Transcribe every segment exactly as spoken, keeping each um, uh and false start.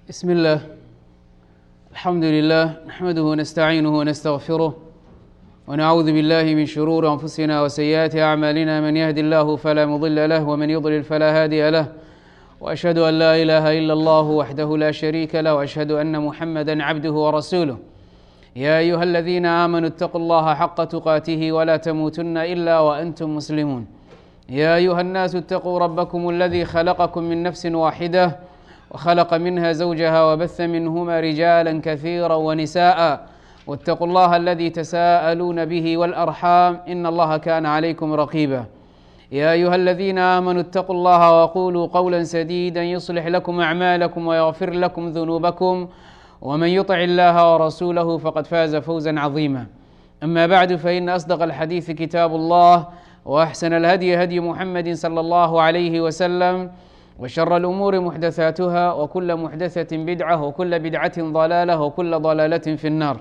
بسم الله الحمد لله نحمده ونستعينه ونستغفره ونعوذ بالله من شرور أنفسنا وسيئات أعمالنا من يهد الله فلا مضل له ومن يضلل فلا هادي له وأشهد أن لا إله إلا الله وحده لا شريك له وأشهد أن محمدا عبده ورسوله يا أيها الذين آمنوا اتقوا الله حق تقاته ولا تموتن إلا وأنتم مسلمون يا أيها الناس اتقوا ربكم الذي خلقكم من نفس واحدة وخلق منها زوجها وبث منهما رجالا كثيرا ونساء واتقوا الله الذي تساءلون به والأرحام إن الله كان عليكم رقيبا يا أيها الذين آمنوا اتقوا الله وقولوا قولا سديدا يصلح لكم أعمالكم ويغفر لكم ذنوبكم ومن يطع الله ورسوله فقد فاز فوزا عظيما أما بعد فإن أصدق الحديث كتاب الله وأحسن الهدي هدي محمد صلى الله عليه وسلم وشر الأمور محدثاتها وكل محدثة بدعة وكل بدعة ضلالة وكل ضلالة في النار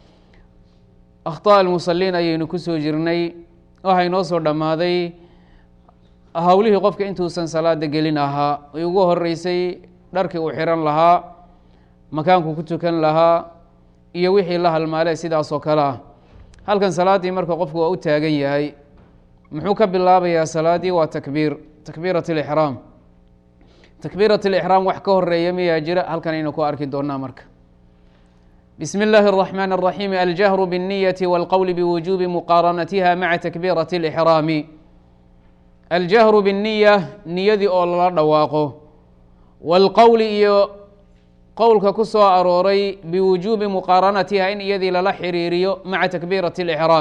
أخطاء المصلين ayaynu ku soo jirnay waxay noo soo dhammaaday hawlihii qofka intuusan salaada gelin ahaa ay ugu horeysay dharkii uu xiran lahaa makaanku ku tukan lahaa iyo wixii la halmaalay sidaas oo kale ah halkan salaadii marka qofku waa u taagan yahay muxuu ka bilaabayaa salaadii waa takbiir takbiirat al-ihraam takbiirat al-ihraam wax ka horeeya miyaa jira halkan aynu ku arki doonaa marka بسم الله الرحمن الرحيم الجهر بالنية والقول بوجوب مقارنتها مع تكبيرة الإحرام الجهر بالنية نيدي أولا دواقه والقول إيو قولك كسو أروري بوجوب مقارنتها إن يدي للا حريريو مع تكبيرة الإحرام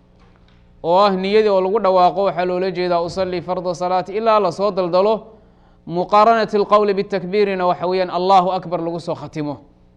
واه نيدي أولا دواقه حلو لجيدا أصلي فرض صلاة إلا لصوت الدلو مقارنة القول بالتكبير وحويا الله أكبر لقصو ختمه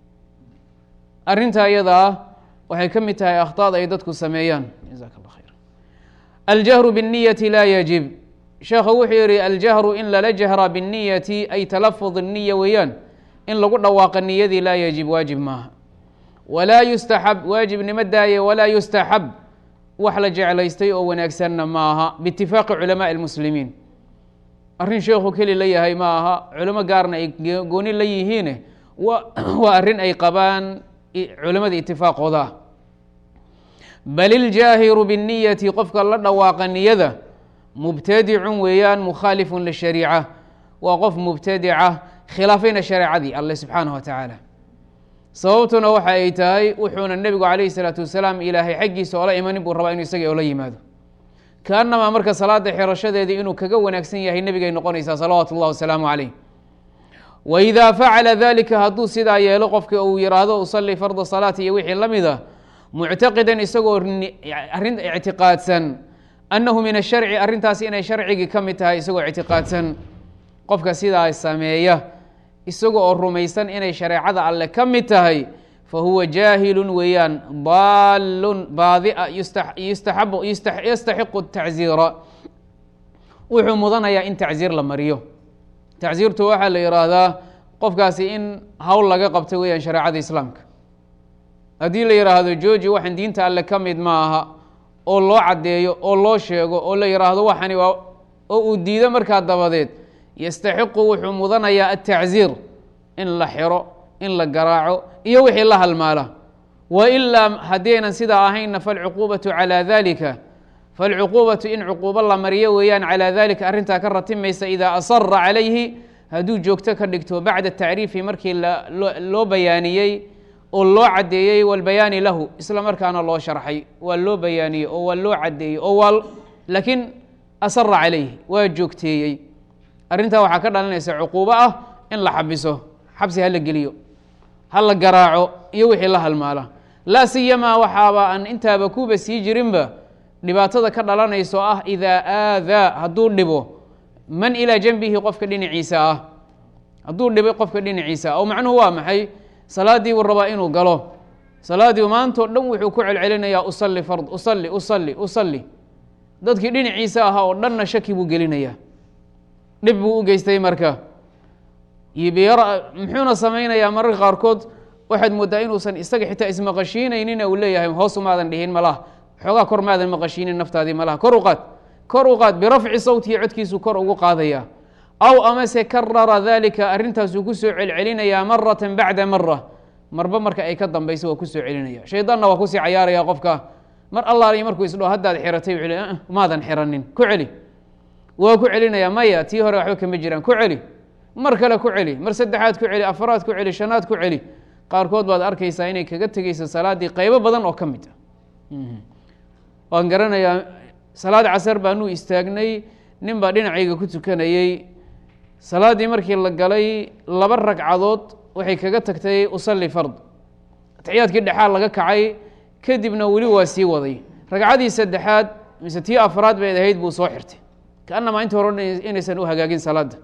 arinta iyada waxay ka mid tahay akhtaada ay dadku sameeyaan jazaak allah khayr aljahru binniyati laa yajib sheekhu wuxuu yidhi aljahru in lala jahra binniyati ay talafud الniya weeyaan in lagu dhawaaqa niyadii laa yajib waajib maaha walaa yustaxab waajibnimo daaye walaa yustaxab wax la jeclaystay oo wanaagsanna ma aha biitifaaqi culamaai اlmuslimiin arrin sheekhu keli la yahay ma aha culamo gaarna ay gooni la yihiine waa arrin ay qabaan culamada itifaaqooda ah bal iljaahiru binniyati qofka la dhawaaqa niyada mubtadicun weeyaan mukhaalifun lishariica waa qof mubtadica khilaafayna shareecadii alle subxaanahu wa tacaala sababtuna waxa ay tahay wuxuuna nebigu calayhi salaatu wasalaam ilaahay xaggiisa oola imanin buu rabaa inuu isaga oola yimaado kaanamaa marka salaada xirashadeedii inuu kaga wanaagsan yahay nebigay noqonaysaa salawaatu اllah wasalaamu calayh wإida facala dalika hadduu sidaa yeelo qofka uu yidhaahdo usalli farda salaati iyo wixii la mida muctaqidan isagoo arin ictiqaadsan annahu min asharci arrintaasi inay sharcigii ka mid tahay isagoo ictiqaadsan qofka sidaa sameeya isaga oo rumaysan inay shareecada alle ka mid tahay fahuwa jaahilun weeyaan daalun baadia yastaxiqu tacziira wuxuu mudanayaa in tacziir la mariyo tacziirtu waxaa la yidhaahdaa qofkaasi in hawl laga qabto weeyaan shareecada islaamka haddii la yidhaahdo jooji waxaan diinta alle ka mid ma aha oo loo caddeeyo oo loo sheego oo la yidhaahdo waxani waa oo uu diido markaa dabadeed yastaxiqu wuxuu mudanayaa atacziir in la xiro in la garaaco iyo wixii la halmaala wa ilaa haddaynan sidaa ahaynna falcuquubatu calaa dalika falcuquubatu in cuquubo la mariyo weeyaan calaa dalika arrintaa ka ratimaysa idaa asara calayhi hadduu joogto ka dhigto bacda tacriifi markii loo bayaaniyey oo loo caddeeyey walbayaani lahu isla markaana loo sharxay waa loo bayaaniyey oo waa loo caddeeyey oo waa laakiin asara calayhi waa joogteeyey arrintaa waxaa ka dhalanaysa cuquubo ah in la xabiso xabsi hala geliyo hala garaaco iyo wixii la halmaala laa siyamaa waxaaba aan intaaba kuba sii jirinba dhibaatada ka dhalanayso ah idaa aadaa hadduu dhibo man ilaa janbihi qofka dhinaciisa ah hadduu dhibay qofka dhinaciisa oo macnuhu waa maxay salaadii buu rabaa inuu galo salaadii maantao dhan wuxuu ku celcelinayaa usalli fard usalli usalli usalli dadkii dhinaciisa ahaa oo dhanna shaki buu gelinayaa dhib buu u geystay marka muxuuna samaynayaa mararka qaarkood waxaad moodaa inuusan isaga xitaa ismaqashiinaynina uu leeyahay hoos umaadan dhihin malaha xoogaa kor maadan maqashiinin naftaadii malaha kor u qaad kor u qaad birafci sawtihi codkiisu kor ugu qaadaya aw amase karara dalika arrintaasuu ku soo celcelinayaa maratan bacda mara marba marka ay ka dambayso waa ku soo celinaya shaydaanna waa kusii cayaaraya qofka mar allaaliyo markuu isdhao haddaad xiratay wuxuu le maadan xiranin ku celi waa ku celinaya maya tii hore waxba kama jiraan ku celi mar kale ku celi mar saddexaad ku celi afaraad ku celi shanaad ku celi qaarkood baad arkaysaa inay kaga tegeyso salaaddii qaybo badan oo ka mid ah waan garanayaa salaad casar baanuu istaagnay nin baa dhinacayga ku tukanayey salaaddii markii la galay laba ragcadood waxay kaga tagtay usalli fard atixiyaadkii dhexaad laga kacay kadibna weli waa sii waday ragcadii saddexaad mise tii afraad bayd ahayd buu soo xirtay kaanamaa inta hore inaysan u hagaagin salaadda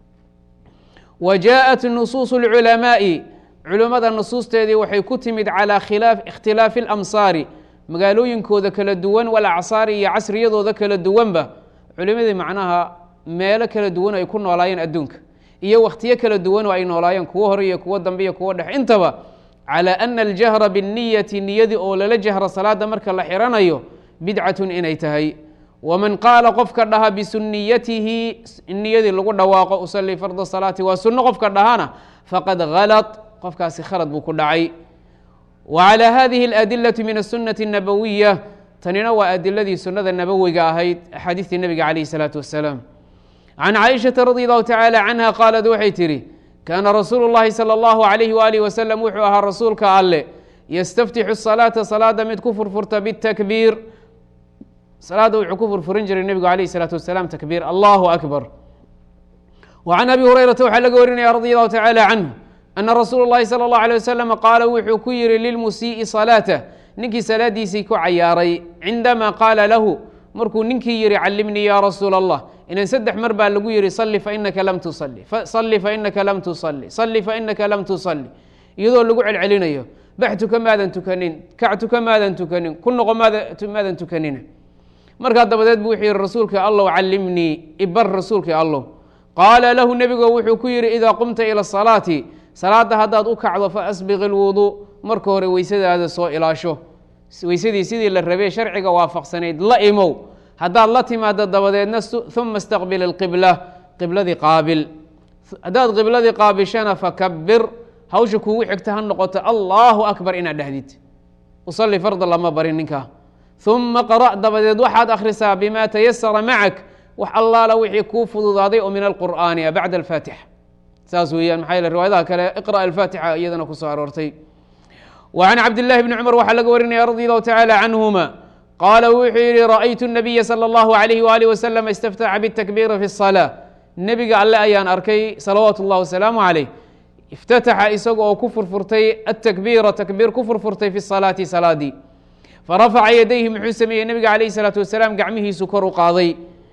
wa jaaءat nusuusu اlculamaaءi culimmada nusuusteedii waxay ku timid calىa khilaaf ikhtilaafi اlamsaari magaalooyinkooda kala duwan walacsaari iyo casriyadooda kala duwanba culimadii macnaha meelo kala duwan ay ku noolaayeen adduunka iyo wakhtiyo kala duwan oo ay noolaayeen kuwo hore iyo kuwo dambe iyo kuwo dhex intaba calى ana aljahra biالniyati niyadii oo lala jahra salaada marka la xiranayo bidcatun inay tahay waman qaala qofka dhaha bisuniyatihi niyadii lagu dhawaaqo usalii farda salaati waa sunno qofka dhahana faqad galط qofkaasi khalad buu ku dhacay wa calى hadihi اladilaةi min aلsunati الnabawiya tanina waa adiladii sunada nabowiga ahayd axaadiistii nebiga calayh الsalaaةu wasalaam can caaishaةa radi allahu tacalى canha qaalad waxay tihi kaana rasuulu اllahi salى اllahu عalayhi waalihi wasalam wuxuu ahaa rasuulka alle yastaftixu الsalaata salaada mid ku furfurta bitakbiir salaadda wuxuu ku furfurin jiray nebigu alayh الsalaatu wasalaam takbiir allahu akbar wa can abi hurayrata waxaa laga warinaya radi allahu tacalى canhu ana rasuula اllahi salى اllahu alيه wasalam qaala wuxuu ku yihi lilmusii'i salaatah ninkii salaadiisii ku cayaaray cindamaa qaala lahu markuu ninkii yihi callimnii ya rasuula allah inan saddex mar baa lagu yihi salli fainaka lam tusalli salli fainaka lam tusalli salli fainaka lam tusalli iyadoo lagu celcelinayo baxtuka maadan tukanin kactuka maadan tukanin ku noqo maadan tukanina markaa dabadeed bu wuxuu yihi rasuulka allow callimnii ibar rasuulka allow qaala lahu nebigo wuxuu ku yihi idaa qumta ila salaati salaada haddaad u kacdo faasbiq ilwuduu marka hore weysadaada soo ilaasho weysadii sidii la rabee sharciga waafaqsanayd la imow haddaad la timaado dabadeedna uma istaqbil اlqibla qibladii qaabil haddaad qibladii qaabishana fakabir hawsha kuugu xigta ha noqoto allahu akbar inaad dhahdid usalli farda lama barin ninkaa uma qara' dabadeed waxaad akhrisaa bima tayasara macak wax allaala wixii kuu fududaaday oo min alqur'aani bacda alfaatixa saas weeyaan maxaa yeele riwaayadaha kale iqra' alfaatixa iyadana ku soo aroortay wa can cabdillahi bni cumar waxaa laga warinaya radi allahu tacala canhuma qaala wuxuu yihi ra'aytu الnabiya salى اllahu عalayhi waalih wasalam istaftaxa bاtakbiiri fi الsalaa nebiga alle ayaan arkay salawaatu اllah wasalaamu calayh iftataxa isaga oo ku furfurtay atakbiira takbiir ku furfurtay fi salaati salaadii farafaca yadayhi muxuu sameeyey nebiga calayh الsalaatu wasalaam gacmihiisu kor u qaaday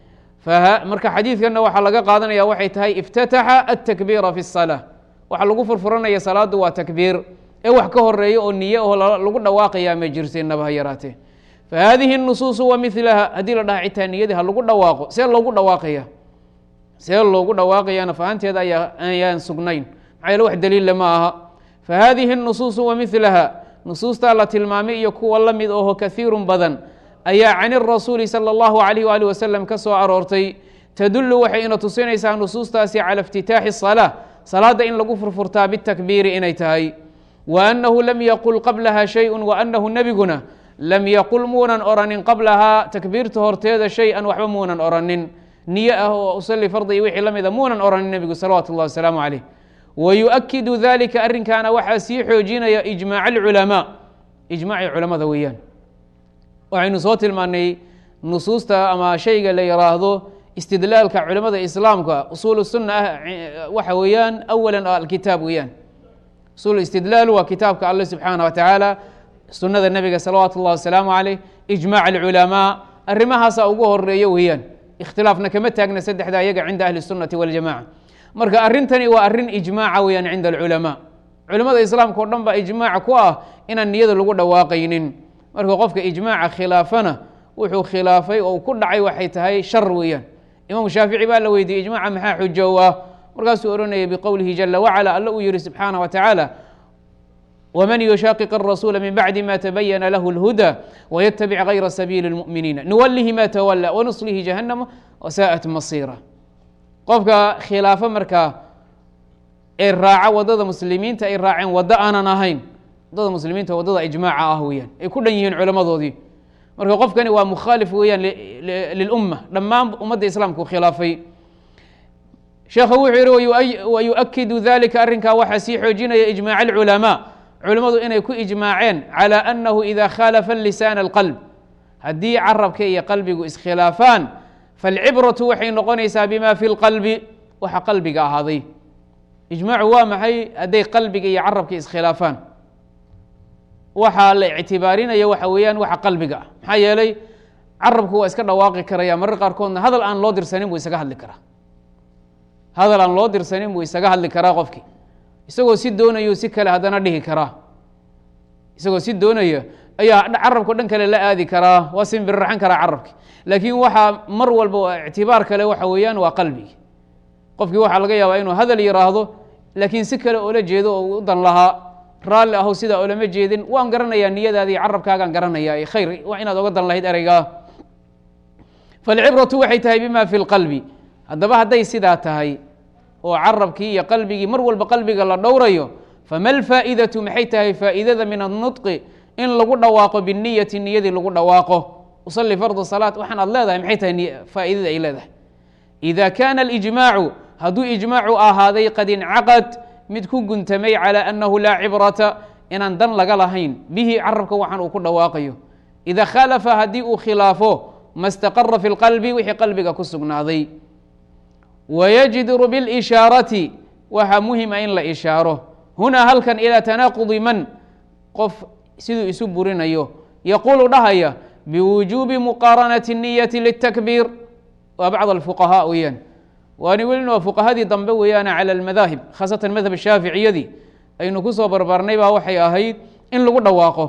marka xadiidkanna waxaa laga qaadanaya waxay tahay iftataxa atakbiira fi الsalaa waxa lagu furfuranaya salaadu waa takbiir ee wax ka horeeya oo niye oo lagu dhawaaqayaa ma jirsinaba ha yaraatee fahadihi الnusuusu wa milaha haddii la dhaha citaa niyadii ha lagu dhawaaqo see loogu dhawaaqaya see loogu dhawaaqayana fahanteeda ayaan sugnayn maxaa yeele wax daliilla ma aha fahadihi الnusuusu wa milaha nusuustaa la tilmaamay iyo kuwa la mid oho kahiirun badan ayaa can الrasuuli salى اllahu عalayh waalih wasalam ka soo aroortay tadulu waxay ina tusinaysaa nusuustaasi calى اftitaaxi الsalaa salaada in lagu furfurtaa bitakbiiri inay tahay wa annahu lam yaqul qablaha shay wa annahu nebiguna lam yaqul muunan oranin qablahaa takbiirta horteeda shay-an waxba muunan oranin niye ah oo usalli fardi iyo wixii la mida muunan oranin nebigu salawaatu اllah wasalaamu calayh wa yu-akidu dalika arrinkaana waxaa sii xoojinaya ijmaac alculamaa ijmaacii culamada weeyaan waxaynu soo tilmaanay nusuusta ama shayga la yiraahdo istidlaalka culamada islaamka usuul sunna ah waxa weeyaan awalan alkitaab weeyaan usul istidlaal waa kitaabka alle subxaanah wa tacaala sunada nebiga salawaatu اllah wasalaamu calayh ijmac alculamaa arrimahaasaa ugu horeeya weeyaan ikhtilaafna kama taagna saddexda ayaga cinda ahli الsunati waاljamaca marka arrintani waa arrin ijmaaca weeyaan cinda alculamaa culamada islaamka o dhan baa ijmaaca ku ah inaan niyada lagu dhawaaqaynin marka qofka ijmaaca khilaafana wuxuu khilaafay oo ku dhacay waxay tahay shar weeyaan imaam shaafici baa la weydiiyey ijmaaca maxaa xujo u ah markaasuu ohanayay biqowlihi jala wacala alla uu yihi subxaanah wa tacaala wman yushaqiq الrasuula min bacdi ma tabayana lahu اlhuda waytabic gayra sabiili اlmu'miniina nuwalihi ma tawala wanuslihi jahannama wasaءat masira qofka khilaafo markaa ee raaca waddada muslimiinta ay raaceen waddo aanan ahayn waddada muslimiinta waddada ijmaaca ah weeyaan ay ku dhan yihiin culammadoodii marka qofkani waa mukhaalif weeyaan lilumma dhammaan ummadda islaamka u khilaafay sheekha wuxuu yihi wayuؤkidu dalika arrinkaa waxaa sii xoojinaya ijmaac اlculamaa culimmadu inay ku ijmaaceen calى annahu ida khalafa lisaana اlqalb haddii carabka iyo qalbigu iskhilaafaan falcibratu waxay noqonaysaa bima fi اlqalbi waxa qalbiga ahaaday ijmaacu waa maxay hadday qalbiga iyo carabka iskhilaafaan waxaa la ictibaarinaya waxa weeyaan waxa qalbiga ah maxaa yeelay carabku waa iska dhawaaqi karaya marar qaarkoodna hadal aan loo dirsanin buu isaga hadli karaa hadal aan loo dirsanin buu isaga hadli karaa qofkii isagoo si doonayo si kale haddana dhihi karaa isagoo si doonaya ayaa carabko dhan kale la aadi karaa waa simbirraxan karaa carabki laakiin waxaa mar walba ictibaar kale waxa weeyaan waa qalbigi qofkii waxaa laga yaabaa inuu hadal yiraahdo laakiin si kale oola jeedo oo u dan lahaa raalli ahow sidaa olama jeedin waan garanayaa niyadaadii carabkaagaan garanayaa ee khayr waa inaad oga dan lahayd ereygaa falcibratu waxay tahay bima fi lqalbi haddaba hadday sidaa tahay oo carabkii iyo qalbigii mar walba qalbiga la dhowrayo fama alfaa'idatu maxay tahay faa'idada min annutqi in lagu dhawaaqo biniyati niyadii lagu dhawaaqo usalli farda salaat waxaan aad leedahay maxay tahay faa'idada ay leedahay ida kaana alijmaacu hadduu ijmaacu ahaaday qad incaqad mid ku guntamay calى annahu laa cibrata inaan dan laga lahayn bihi carabka waxaan uu ku dhawaaqayo ida khalafa haddii uu khilaafo ma staqara fi اlqalbi wixii qalbiga ku sugnaaday wayajdiru biاlishaarati waxaa muhima in la ishaaro hunaa halkan ilaa tanaaqudi man qof siduu isu burinayo yaquulu dhahaya biwujuubi muqaaranati الniyati liلtakbiir waa bacd alfuqahaa weeyaan waani welina waa fuqahadii dambe weeyaana calى almadaahib khaasatan madhab shaaficiyadii aynu ku soo barbaarnay baa waxay ahayd in lagu dhawaaqo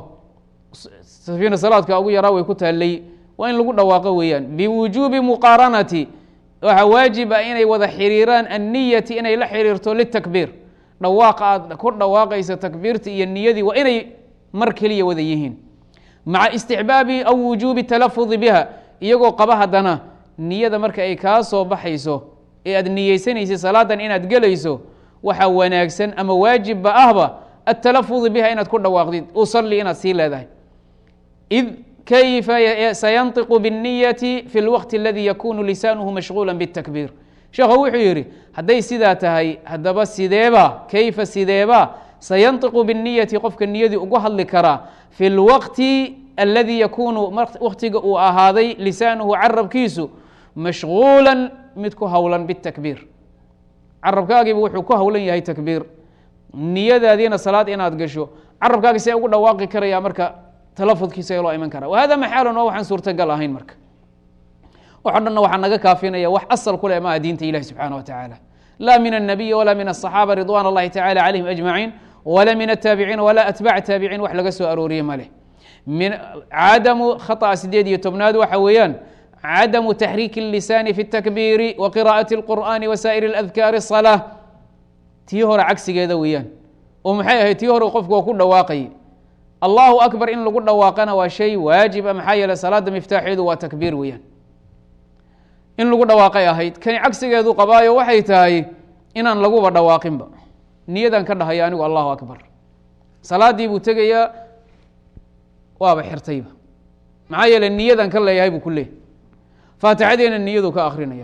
safiina salaadka ugu yaraa way ku taallay waa in lagu dhawaaqo weeyaan biwujuubi muqaaranati waxaa waajib ah inay wada xiriiraan anniyati inay la xiriirto litakbiir dhawaaqa aad ku dhawaaqaysa takbiirta iyo niyadii waa inay mar keliya wada yihiin maca isticbaabi aw wujuubi talafudi biha iyagoo qaba haddana niyada marka ay kaa soo baxayso ee aad niyeysanaysa salaadan inaad gelayso waxaa wanaagsan ama waajibba ahba atalafudi biha inaad ku dhawaaqdid usalli inaad sii leedahay id kayfa sayantiqu biاnniyati fi اlwaqti aladi yakunu lisaanuhu mashغuula bالtakbiir sheekhu wuxuu yidhi hadday sidaa tahay haddaba sideeba kayfa sideeba sayantiqu biاnniyati qofka niyadii ugu hadli karaa fi اlwaqti aladi yakunu waqtiga uu ahaaday lisaanuhu carabkiisu mashغuula mid ku howlan bitakbiir carabkaagiiba wuxuu ku howlan yahay takbiir niyadaadiina salaad inaad gasho carabkaagi see ugu dhawaaqi karaya marka talafudkiisa loo iman karaa wahada maxaalun oo waxaan suurtagal ahayn marka waxo dhanna waxaa naga kaafinaya wax asal ku leh maaha diinta ilahi subxaana wa tacaala laa min الnabiyi walaa min الصaxaaba ridwan اllahi tacala calayhim ajmaciin walaa min الtaabiciin walaa atbac taabiciin wax laga soo arooriye ma leh min cadamu khaطأa sideed iyo tobnaad waxa weeyaan cadamu taxriiki الlisaani fi الtakbiiri wa qira'ati الqur'ani wa saa'ir اladkaari الصalaaة tii hore cagsigeeda weeyaan oo maxay ahayd tii hore qofku waa ku dhawaaqay allahu akbar in lagu dhawaaqana waa shay waajiba maxaa yeele salaada miftaaxeedu waa takbiir weeyaan in lagu dhawaaqay ahayd kani cagsigeedu qabaayo waxay tahay inaan laguba dhawaaqinba niyadan ka dhahaya anigu allahu akbar salaadii buu tegayaa waaba xirtayba maxaa yeele niyadan ka leeyahay buu ku leeyahy faatixadeena niyadu ka akrinaya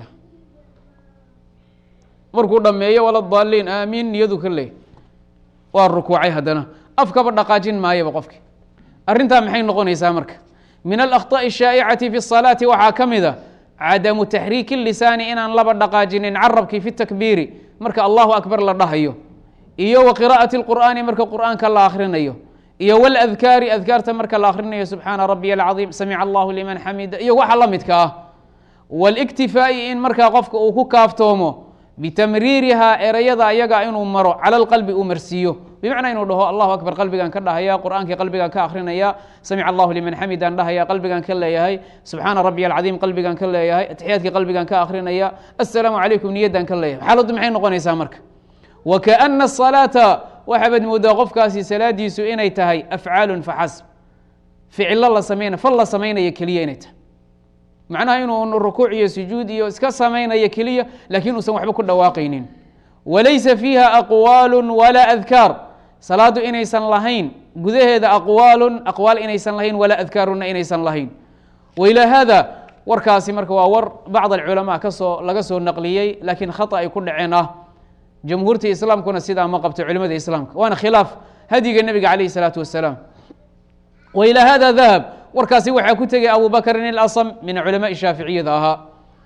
markuu dhameeyo wala daaliin aamiin niyadu ka leeyahy waa rukuucay haddana afkaba dhaqaajin maayaba qofki arrintaa maxay noqonaysaa marka min alakطaءi الshaaئicati fi الصalaati waxaa ka mida cadamu taxriiki الlisaani inaan laba dhaqaajinin carabkii fi takbiiri marka allahu akbar la dhahayo iyo wa qira'ati اlqur'aani marka qur'aanka la akrinayo iyo waladkaari adkaarta marka la akrinayo subxaana rabiy alcaظiim samica allahu liman xamida iyo waxa la midka ah waاlاktifaa'i in markaa qofka uu ku kaaftoomo bitamriirihaa erayada ayaga inuu maro cala lqalbi uu marsiiyo bimacnaa inuu dhaho allahu akbar qalbigaan ka dhahaya qur'aankii qalbigaan ka akrinaya samica allahu liman xamidaan dhahaya qalbigaan ka leeyahay subxaana rabiy alcaظiim qalbigaan ka leeyahay atixiyaadkii qalbigaan ka akrinaya assalaamu calaykum niyaddaan ka leeyahay xaaladdu maxay noqonaysaa marka wakaana asalaata waxaabad moodaa qofkaasi salaadiisu inay tahay afcaalun faxasb ficilo la samayna fal la samaynaya keliya inay tahay macnaha inuu rukuuc iyo sujuud iyo iska samaynayo keliya laakiin uusan waxba ku dhawaaqaynin. walaysa fiiha aqwaalu walaa adkaar, salaadu inaysan lahayn gudaheeda aqwaalun aqwaal inaysan lahayn walaa adkaaruna inaysan lahayn. wailaa haada warkaasi marka waa war bacd alculamaa kasoo laga soo naqliyey laakiin khata ay ku dhaceen ah. jamhuurta islaamkuna sidaa ma qabto culimada islaamka, waana khilaaf hadyiga nebiga calayh salaatu wasalaam. wailaa hada dahab, warkaasi waxaa ku tegay abu bakrin ilasam min culamaai shaaficiyada ahaa,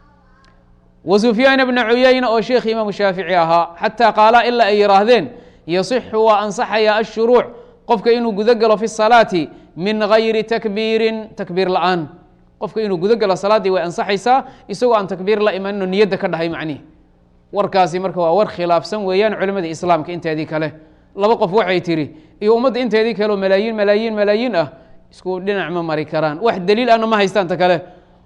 wa sufyaan bna cuyayna oo sheekh imaamu shaafici ahaa, xataa qaala ilaa ay yihaahdeen yasixu waa ansaxaya ashuruuc qofka inuu guda galo fi salaati min gayri takbiirin takbiir la-aan. qofka inuu guda galo salaaddii way ansaxaysaa isagoo aan takbiir la imanino niyadda ka dhahay macnihi. warkaasi marka waa war khilaafsan weeyaan culimada islaamka inteedii kale. laba qof waxay tiri iyo ummadda inteedii kale oo malaayiin malaayiin malaayiin ah isku dhinac ma mari karaan, wax daliil ahna ma haystaan ta kale.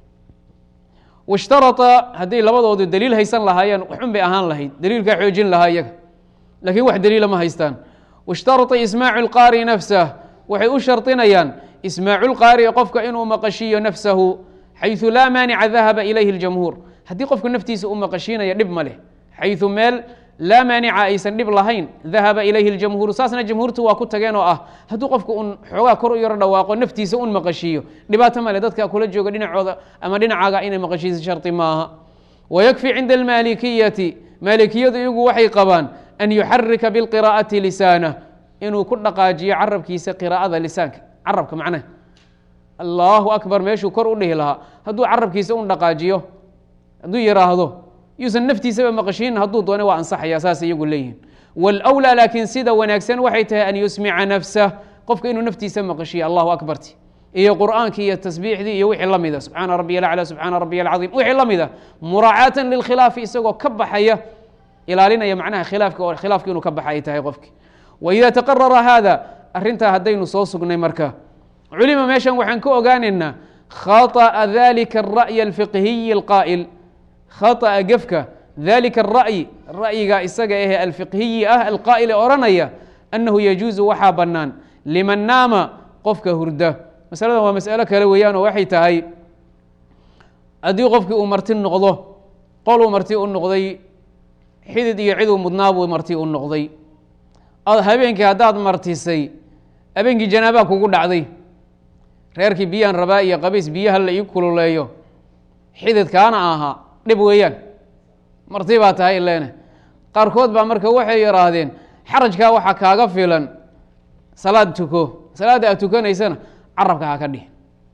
washtarata hadday labadoodu daliil haysan lahaayeen waxun bay ahaan lahayd, daliilkaa xoojin lahaa iyaga, laakiin wax daliila ma haystaan. washtarata ismaacu lqaari nafsah, waxay u shardinayaan ismaacu lqaari qofka inuu maqashiiyo nafsahu xayثu laa maanica dahaba ilayhi اljamhuur. haddii qofku naftiisa u maqashiinaya dhib ma leh, xayثu meel laa maanica aysan dhib lahayn dahaba ilayhi اljamhuur, saasna jamhuurtu waa ku tageen oo ah hadduu qofku un xoogaa kor u yaro dhawaaqo naftiisa un maqashiiyo dhibaato male, dadka kula jooga dhinacooda ama dhinacaaga inay maqashiisa shardi maaha. wayakfi cinda almaalikiyati, maalikiyadu iyagu waxay qabaan an yuxarika biاlqiraa'ati lisaanah, inuu ku dhaqaajiyo carabkiisa qiraa'ada lisaanka, carabka macnaha allahu akbar meeshuu kor u dhihi lahaa hadduu carabkiisa un dhaqaajiyo, hadduu yiraahdo yuusan naftiisaba maqashiin hadduu doone waa ansaxaya, saas iyagu leeyihin. wاlأwlى laakiin sida wanaagsan waxay tahay an yusmica nafsah, qofka inuu naftiisa maqashiyo allahu akbarti iyo qur'aankii iyo tasbiixdii iyo wixii la mida, subxaana rabiy alaclى subxaana rabiy alcaظiim wixii la mida, muraacaatan lilkhilaafi isagoo ka baxaya ilaalinaya macnaha khilaafka oo khilaafka inuu ka baxa ay tahay qofki. waida taqarara hada, arrintaa haddaynu soo sugnay marka culima meeshan waxaan ka ogaanaynaa khaطأa dalika الra'y alfiqhiyi اlqaa'il, khaطأa gefka dalika الra'yi ra'yiga isaga ahe alfiqhiyi ah alqaa'il ee odhanaya annahu yajuuzu waxaa bannaan liman naama qofka hurda. masaladan waa mas'alo kale weeyaan oo waxay tahay haddii qofkii uu marti noqdo, qol uu marti u noqday, xidid iyo ciduu mudnaa buu marti u noqday, habeenkii haddaad martisay habeenkii janaabaa kugu dhacday, reerkii biyahan rabaa iyo qabiis biyaha la ii kululeeyo, xididkaana ahaa dhib weeyaan, marti baa tahay ileene. qaarkood baa marka waxay yidhaahdeen xarajkaa waxaa kaaga filan salaad tuko, salaadda aad tukanaysana carabka ha ka dhihi.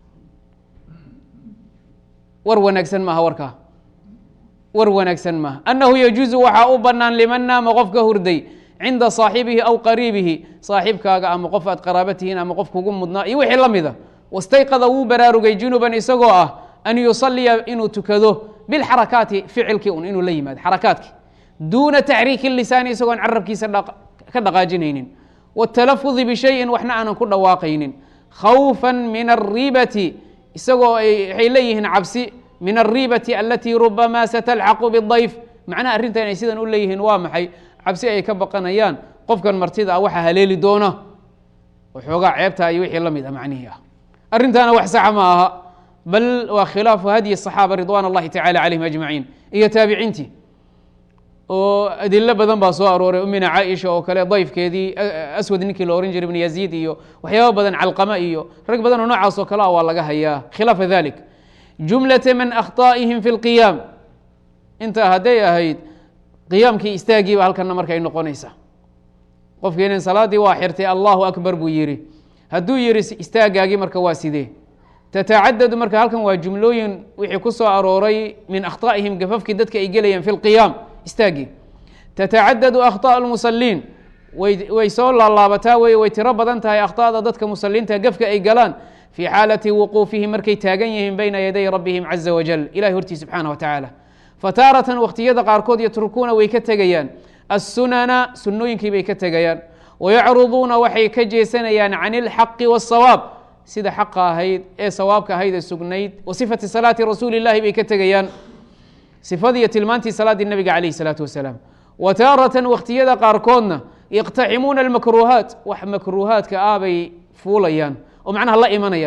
war wanaagsan maaha warkaa, war wanaagsan maaha. annahu yajuuzu waxaa u bannaan liman naama qofka hurday cinda saaxibihi aw qariibihi, saaxibkaaga ama qof aad qaraaba tihiin ama qof kugu mudnaa iyo wixii la mida. wastayqada wuu baraarugay junuban isagoo ah an yusaliya inuu tukado bilxarakaati ficilkii un inuu la yimaado xarakaadki duuna taxriiki lisaani isagoon carabkiisa ka dhaqaajinaynin, watalafudi bishayin waxna aanan ku dhawaaqaynin, khawfa min alriibati isagoo waxay leeyihiin cabsi min alriibati alatii rubamaa satalxaqu bidayf. macnaha arrintan ay sidan u leeyihiin waa maxay? cabsi ay ka baqanayaan qofkan martida ah waxa haleeli doona oo xoogaa ceebta iyo wixii la mid ah macnihii ah. arrintaana wax saxa ma aha, bal waa khilaafu hadyi الصaxaaba ridwan اllahi tacala calayhim ajmaciin iyo taabiciintii, oo adilo badan baa soo arooray. umina caaisha oo kale dayfkeedii aswad ninkii la oran jiray ibn yaziid iyo waxyaaba badan, calqama iyo rag badan oo noocaas oo kale ah waa laga hayaa. khilaafa dalik jumlata man akhطaa'ihim fi اlqiyaam, intaa hadday ahayd qiyaamkii istaagiiba halkana markay noqonaysa. qofkiinin salaaddii waa xirtay allahu akbar buu yihi, hadduu yihi istaagaagii marka waa sidee? tatacadadu marka halkan waa jumlooyin wixii ku soo arooray min akhطaa'ihim gafafkii dadka ay gelayeen fi lqiyaam istaagii. tatacadadu akhطaء اlmusaliin, way way soo laalaabataa wey, way tiro badan tahay akhطa'da dadka musaliinta gafka ay galaan fii xaalati wuquufihim markay taagan yihiin bayna yaday rabbihim caza wajal, ilahi hortii subxaanah wa tacaala. fataaratan waqtiyada qaarkood yatrukuuna way ka tegayaan assunana, sunnooyinkii bay ka tegayaan, wayacruduuna waxay ka jeesanayaan can ilxaqi waاsawaab, sida xaqa ahayd ee sawaabka ahayd ee sugnayd, wa sifati salaati rasuuli llahi bay ka tegayaan, sifadiiyo tilmaantii salaaddii nabiga calayh salaatu wasalaam. wa taaratan waqtiyada qaarkoodna yaqtaximuuna almakruuhaat, wax makruuhaadka ah bay fuulayaan oo macnaha la imanayaan.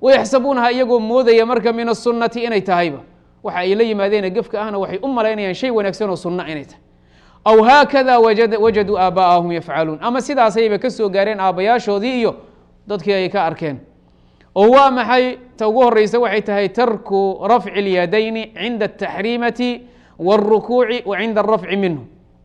wayaxsabuunaha iyagoo moodaya marka min asunati inay tahayba waxa ay la yimaadeen gefka ahna waxay u malaynayaan shay wanaagsan oo sunna inay tahay aw haakada wajaduu aabaa'ahum yafcaluun ama sidaasayba ka soo gaareen aabbayaashoodii iyo dadkii ay ka arkeen oo waa maxay ta ugu horeysa waxay tahay tarku rafci اlyadayni cinda الtaxriimati wاlrukuuci wa cinda alrafci minhu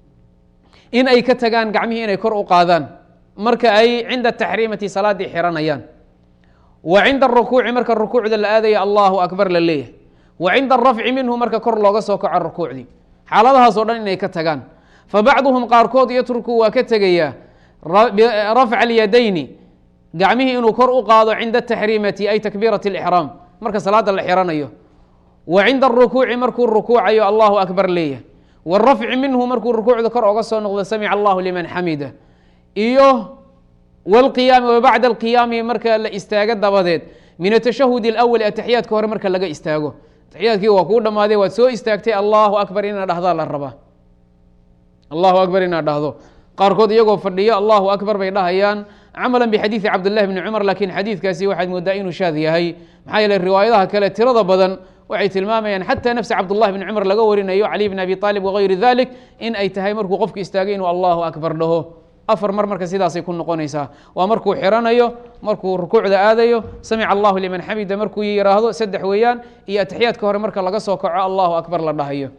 in ay ka tagaan gacmihii inay kor u qaadaan marka ay cinda taxriimati salaadii xiranayaan wa cinda arukuuci marka rukuucda la aadaya allahu akbar la leeyahay wa cinda arafci minhu marka kor looga soo kaco rukuucdii xaaladahaas oo dhan inay ka tagaan fabacduhum qaarkood yatruku waa ka tegayaa rafca alyadayni gacmihii inuu kor u qaado cinda taxriimati ay takbiirat اlixraam marka salaada la xiranayo wa cinda arukuuci markuu rukuucayo allahu akbar leeyahay wاrafci minhu markuu rukuucda kor oga soo noqdo samica allahu liman xamida iyo wاlqiyaami wa bacda alqiyaami marka la istaago dabadeed min atashahud اlawali ataxiyaadka hore marka laga istaago ataxiyaadkii waa kuu dhamaaday waad soo istaagtay allahu akbar inaad dhahdaa la rabaa allahu akbar inaad dhahdo qaarkood iyagoo fadhiyo allahu akbar bay dhahayaan camala bxadiidi cabdillahi bni cumar lakin xadiidkaasi waxaad moodaa inuu shaad yahay maxaa yeele riwaayadaha kale tirada badan waxay tilmaamayaan xataa nafsi cabdullahi bni cumar laga warinayo cali bn abi aalib wagayri dalik in ay tahay markuu qofku istaagay inuu allahu akbar dhaho afar mar marka sidaasay ku noqonaysaa waa markuu xiranayo markuu rukuucda aadayo samica allahu liman xamida markuu yiraahdo saddex weeyaan iyo ataxiyaadka hore marka laga soo kaco allahu akbar la dhahayo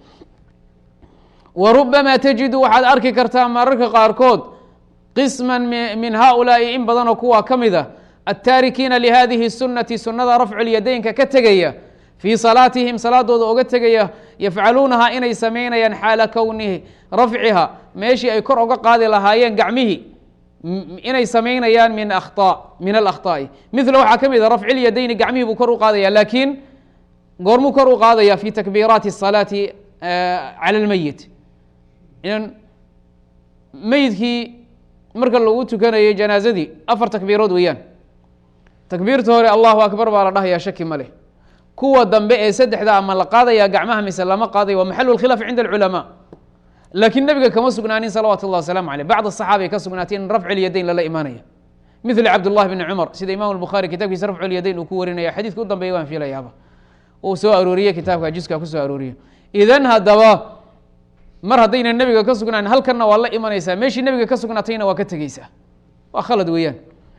wa rubamaa tajidu waxaad arki kartaa mararka qaarkood qisma min haulaai in badanoo kuwaa ka mid a attaarikiina lihadihi sunati sunada rafcu lyadeynka ka tegaya fii salaatihim salaadooda oga tegaya yafcaluunaha inay samaynayaan xaala kownihi rafciha meeshii ay kor oga qaadi lahaayeen gacmihii inay samaynayaan min akhطa min alakhtaa'i mila waxaa ka mid a rafci lyadayni gacmihii buu kor u qaadaya laakiin goormuu kor u qaadaya fi takbiiraati الsalaati cala اlmeyit meyidkii marka lagu tukanayay janaazadii afar takbiirood weeyaan takbiirta hore allahu akbar baa la dhahayaa shaki ma leh kuwa dambe ee saddexda ama la qaadaya gacmaha mise lama qaadayo waa maxalu lkhilaaf cinda alculamaa laakiin nebiga kama sugnaanin salawatu اllah waslamu aleyh bacd asaxaabay ka sugnaatay in rafcu lyadayn lala imaanaya mila cabdullahi bni cumar sida imam bukhaari kitaabkiisa rafcu lyadayn uu ku warinaya xadiidka u dambeeya waan filayaaba uu soo arooriye kitaabka juska ku soo arooriye idan haddaba mar haddayna nebiga ka sugnaan halkanna waa la imanaysaa meeshii nebiga ka sugnaatayna waa ka tegeysaa waa khalad weeyaan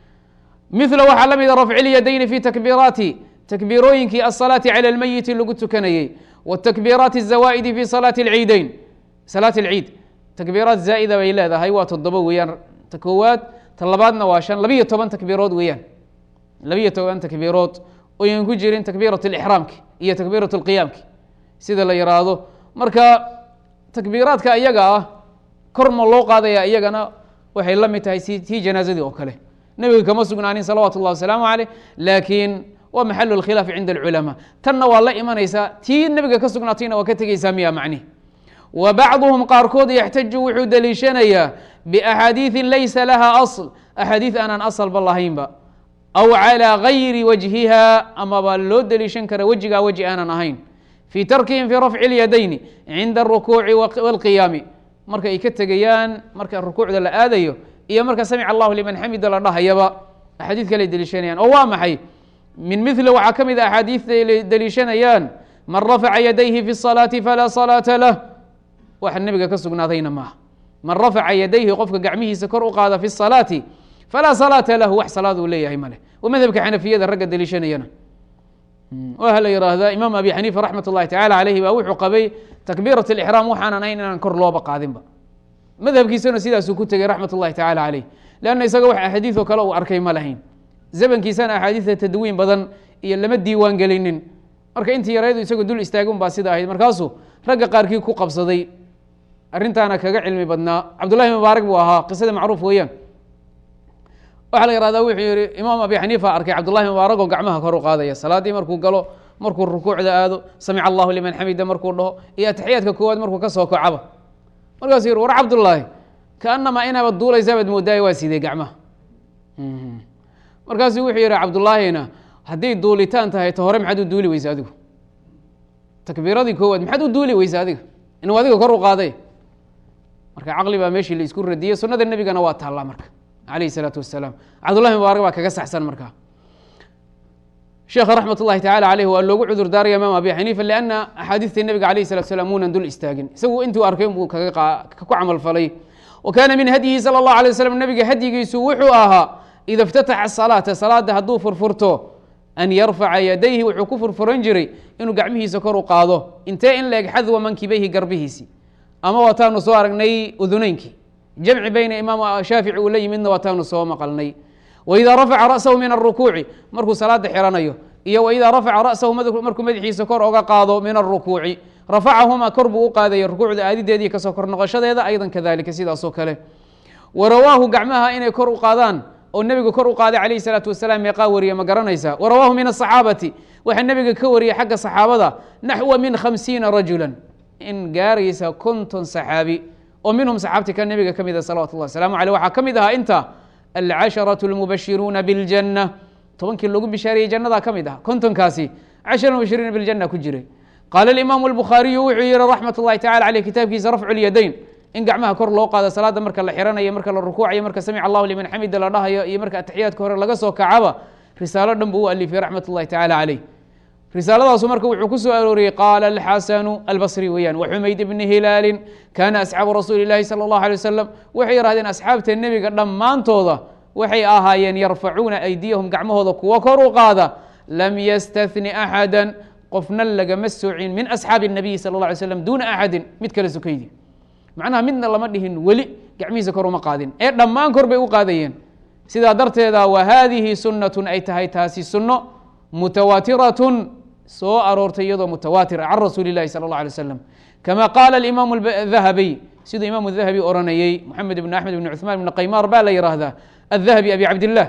mila waxaa la mida rafci lyadayni fi takbiiraati takbiirooyinkii asalaati cala almeyiti lagu tukanayey watakbiiraati الzawaa'idi fi salaati اlciideyn salaat اlciid takbiiraat zaa'ida bay leedahay waa toddobo weeyaan ta koowaad ta labaadna waa shan labiyo toban takbiirood weeyaan labiyo toban takbiirood oyan ku jirin takbiirat اlixraamki iyo takbiirat اlqiyaamki sida la yiraahdo marka takbiiraadka iyaga ah kor ma loo qaadaya iyagana waxay la mid tahay tii janaazadii oo kale nebiga kama sugnaanin salawaatu اllah wasalaamu aleyh laakiin waa maxalu اlkhilaaf cinda alculamaa tanna waa la imanaysaa tii nebiga ka sugnaatayna waa ka tegeysaa miya macnih wa bacduhum qaarkood yaxtaju wuxuu deliishanayaa biaxaadiiثin laysa laha asl axaadiid aanan asalba lahaynba aw calىa gayri wajhiha amaba loo deliishan kara wejigaa weji aanan ahayn fii tarkihim fii rafci اlyadayni cinda aلrukuuci wاlqiyaami marka ay ka tegayaan marka rukuucda la aadayo iyo marka samica allahu liman xamida la dhahayaba axaadiid kale deliishanayaan oo waa maxay min mila waxaa ka mid a axaadiidta ay deliishanayaan man rafaca yadayhi fi الsalaati falaa salaata lah waxa nebiga ka sugnaadayna maaha man rafaca yadayhi qofka gacmihiisa kor u qaada fi الsalaati falaa salaata lahu wax salaad uu leeyahay male waa madhabka xanafiyada ragga deliishanayana waa la yiraahdaa imaam abi xaniifa raxmat اllahi tacala aleyhi baa wuxuu qabay takbiirat اlixraam waxaanan ahayn inaan kor looba qaadinba madhabkiisana sidaasuu ku tegey raxmat اllahi tacala aleyh leanna isaga wax axaadiioo kale uu arkay ma lahayn zamankiisana axaadiida tadwiin badan iyo lama diiwaan gelinin marka intii yaraydu isagoo dul istaagun baa sida ahayd markaasuu ragga qaarkii ku qabsaday arrintaana kaga cilmi badnaa cabdullahi mubaarak buu ahaa qisada macruuf weeyaan waxaa la yihahdaa wuxuu yihi imaam abi xaniifa arkay cabdullahi mubaarak oo gacmaha kor u qaadaya salaaddii markuu galo markuu rukuucda aado samica allahu liman xamida markuu dhaho iyo ataxiyaadka koowaad markuu ka soo kocaba markaasuu yihi war cabdullaahi kaanamaa inaaba duulaysabaad moodaayo waa sidee gacmaha markaasuu wuxuu yihi cabdullaahina hadday duulitaan tahay ta hore maxaad u duuli weysa adigu takbiiradii koowaad maxaad u duuli weysa adiga inuu adiga kor u qaaday marka caqli baa meeshii la isku radiyey sunada nebigana waa taallaa marka alayh الsalaatu wasalaam cabdullahi mubaarak baa kaga saxsan markaa sheekha raxmat ullahi tacala caleyh waa loogu cudur daaraya imaam abi xaniifa lianna axaadiistii nabiga alayh salatu slam muunan dul istaagin isagu intuu arkay buu kaga ku camal falay wa kaana min hadyihi sala allahu alay waslam nabiga hadyigiisu wuxuu ahaa ida iftataxa salaata salaada hadduu furfurto an yarfaca yadayhi wuxuu ku furfuran jiray inuu gacmihiisa kor u qaado intee in laeg xadwa mankibayhi garbihiisi ama waataanu soo aragnay udunaynkii jamci bayna imaam shaafici uu la yimidna waataanu soo maqalnay waidaa rafaca ra'sahu min arukuuci markuu salaada xiranayo iyo waidaa rafaca ra'sahu markuu madaxiisa kor oga qaado min arukuuci rafacahuma kor buu u qaadaya rukuucda aadideedii kasoo kor noqoshadeeda aydan kadalika sidaasoo kale warawaahu gacmaha inay kor u qaadaan oo nebigu kor u qaaday calayhi salaatu wasalaam meeqaa wariye ma garanaysaa warawaahu min asaxaabati waxaa nebiga ka wariyey xagga saxaabada naxwa min khamsiina rajulan in gaaraysa konton saxaabi oo minhum saxaabti ka nebiga ka mid a salawatu llah wasalaamu aleyh waxaa ka mid ahaa inta alcasharatu almubashiruuna biljanna tobankii loogu bishaariyey jannadaa ka mid ah kontonkaasi cashara mubashiriina biljanna ku jiray qaala alimaamu albukhaariyu wuxuu yihi raxmat ullahi tacala caleyh kitaabkiisa rafcu lyadayn in gacmaha kor loo qaado salaada marka la xiranayo marka la rukuucayo marka samica allahu liman xamida la dhahayo iyo marka ataxiyaadka hore laga soo kacaba risaalo dhan buu u alifay raxmat ullahi tacala caleyh risaaladaasu marka wuxuu ku soo arooriyey qaala alxasanu albasri weeyaan waxumayd ibni hilaalin kaana asxaabu rasuuli llahi sala allahu alay wasalam waxay yihahdeen asxaabta nebiga dhammaantooda waxay ahaayeen yarfacuuna aydiyahum gacmahooda kuwa kor u qaada lam yastahni axada qofna lagama soocin min asxaabi الnabiyi sala اlه alay slam duuna axadin mid kale sokaydi macnaha midna lama dhihin weli gacmihiisa kor uma qaadin ee dhammaan kor bay u qaadayeen sidaa darteeda wa haadihi sunnatun ay tahay taasi sunno mutawaatiratun soo aroortay iyadoo mutawaatir can rasuuli اlahi salى اlه alay wasalam kama qaala imaamu dahabiy siduu imaamu dahabi oranayey moxamed ibn axmed ibn cuثmaan ibn qaymaar baa la yihaahdaa الذهبي أبي عبد الله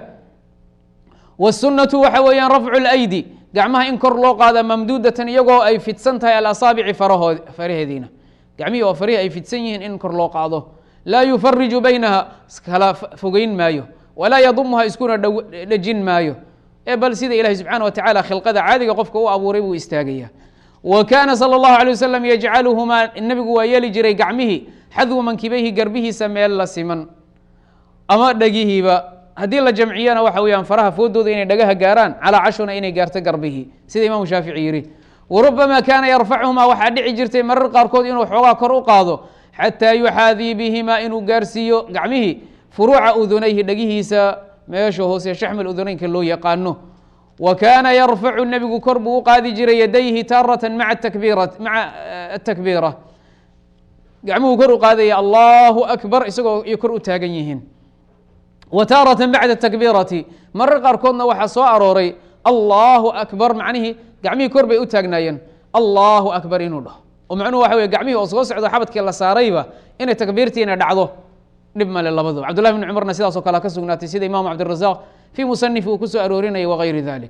والسuنة waxa weeyaan رفع الأيدي gacmaha in kor loo qaada mamduudatan iyagoo ay fidsan tahay alasaabici farahood faraheediina gacmihii oo farihi ay fidsan yihiin in kor loo qaado laa yufariju baynaha kala fogeyn maayo walaa yadumuha iskuna dhejin maayo ee bal sida ilahi subxaanaه wataعala khilqada caadiga qofka u abuuray buu istaagaya wa kaana salى الlahu عalيه wasalam yajcaluhumaa nebigu waa yeeli jiray gacmihii xadwa mankibayhi garbihiisa meel la siman ama dhagihiiba haddii la jamciyana waxa weyaan faraha foodooda inay dhagaha gaaraan calaa cashuna inay gaarto garbihii sida imaamu shaafici yihi warubama kaana yarfacuhumaa waxaa dhici jirtay marar qaarkood inuu xoogaa kor u qaado xataa yuxaadii bihimaa inuu gaarsiiyo gacmihii furuuca udunayhi dhagihiisa meesha hoose shaxmal udunaynka loo yaqaano wa kaana yarfacu nebigu kor buu u qaadi jiray yadayhi taaratan maa takbiira maca atakbiira gacmuhu kor u qaadaya allahu akbar isagoo iyo kor u taagan yihiin wa taaratan bacda takbiirati marar qaarkoodna waxaa soo arooray allahu akbar macnihii gacmihii kor bay u taagnaayeen allahu akbar inuu dhaho oo macnuhu waxa wey gacmihii oo soo socdo xabadkii la saarayba inay takbiirtiina dhacdo dhib male labadaba cabdullahi bn cumarna sidaasoo kale ka sugnaatay sida imaamu cabdirazaq fii musanifi uu kusoo aroorinaya wagayri dalik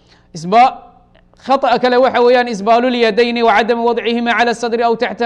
khaطأ kale waxa weeyaan isbaalu lyadayni wacadamu wadcihima calى sadri aw taxta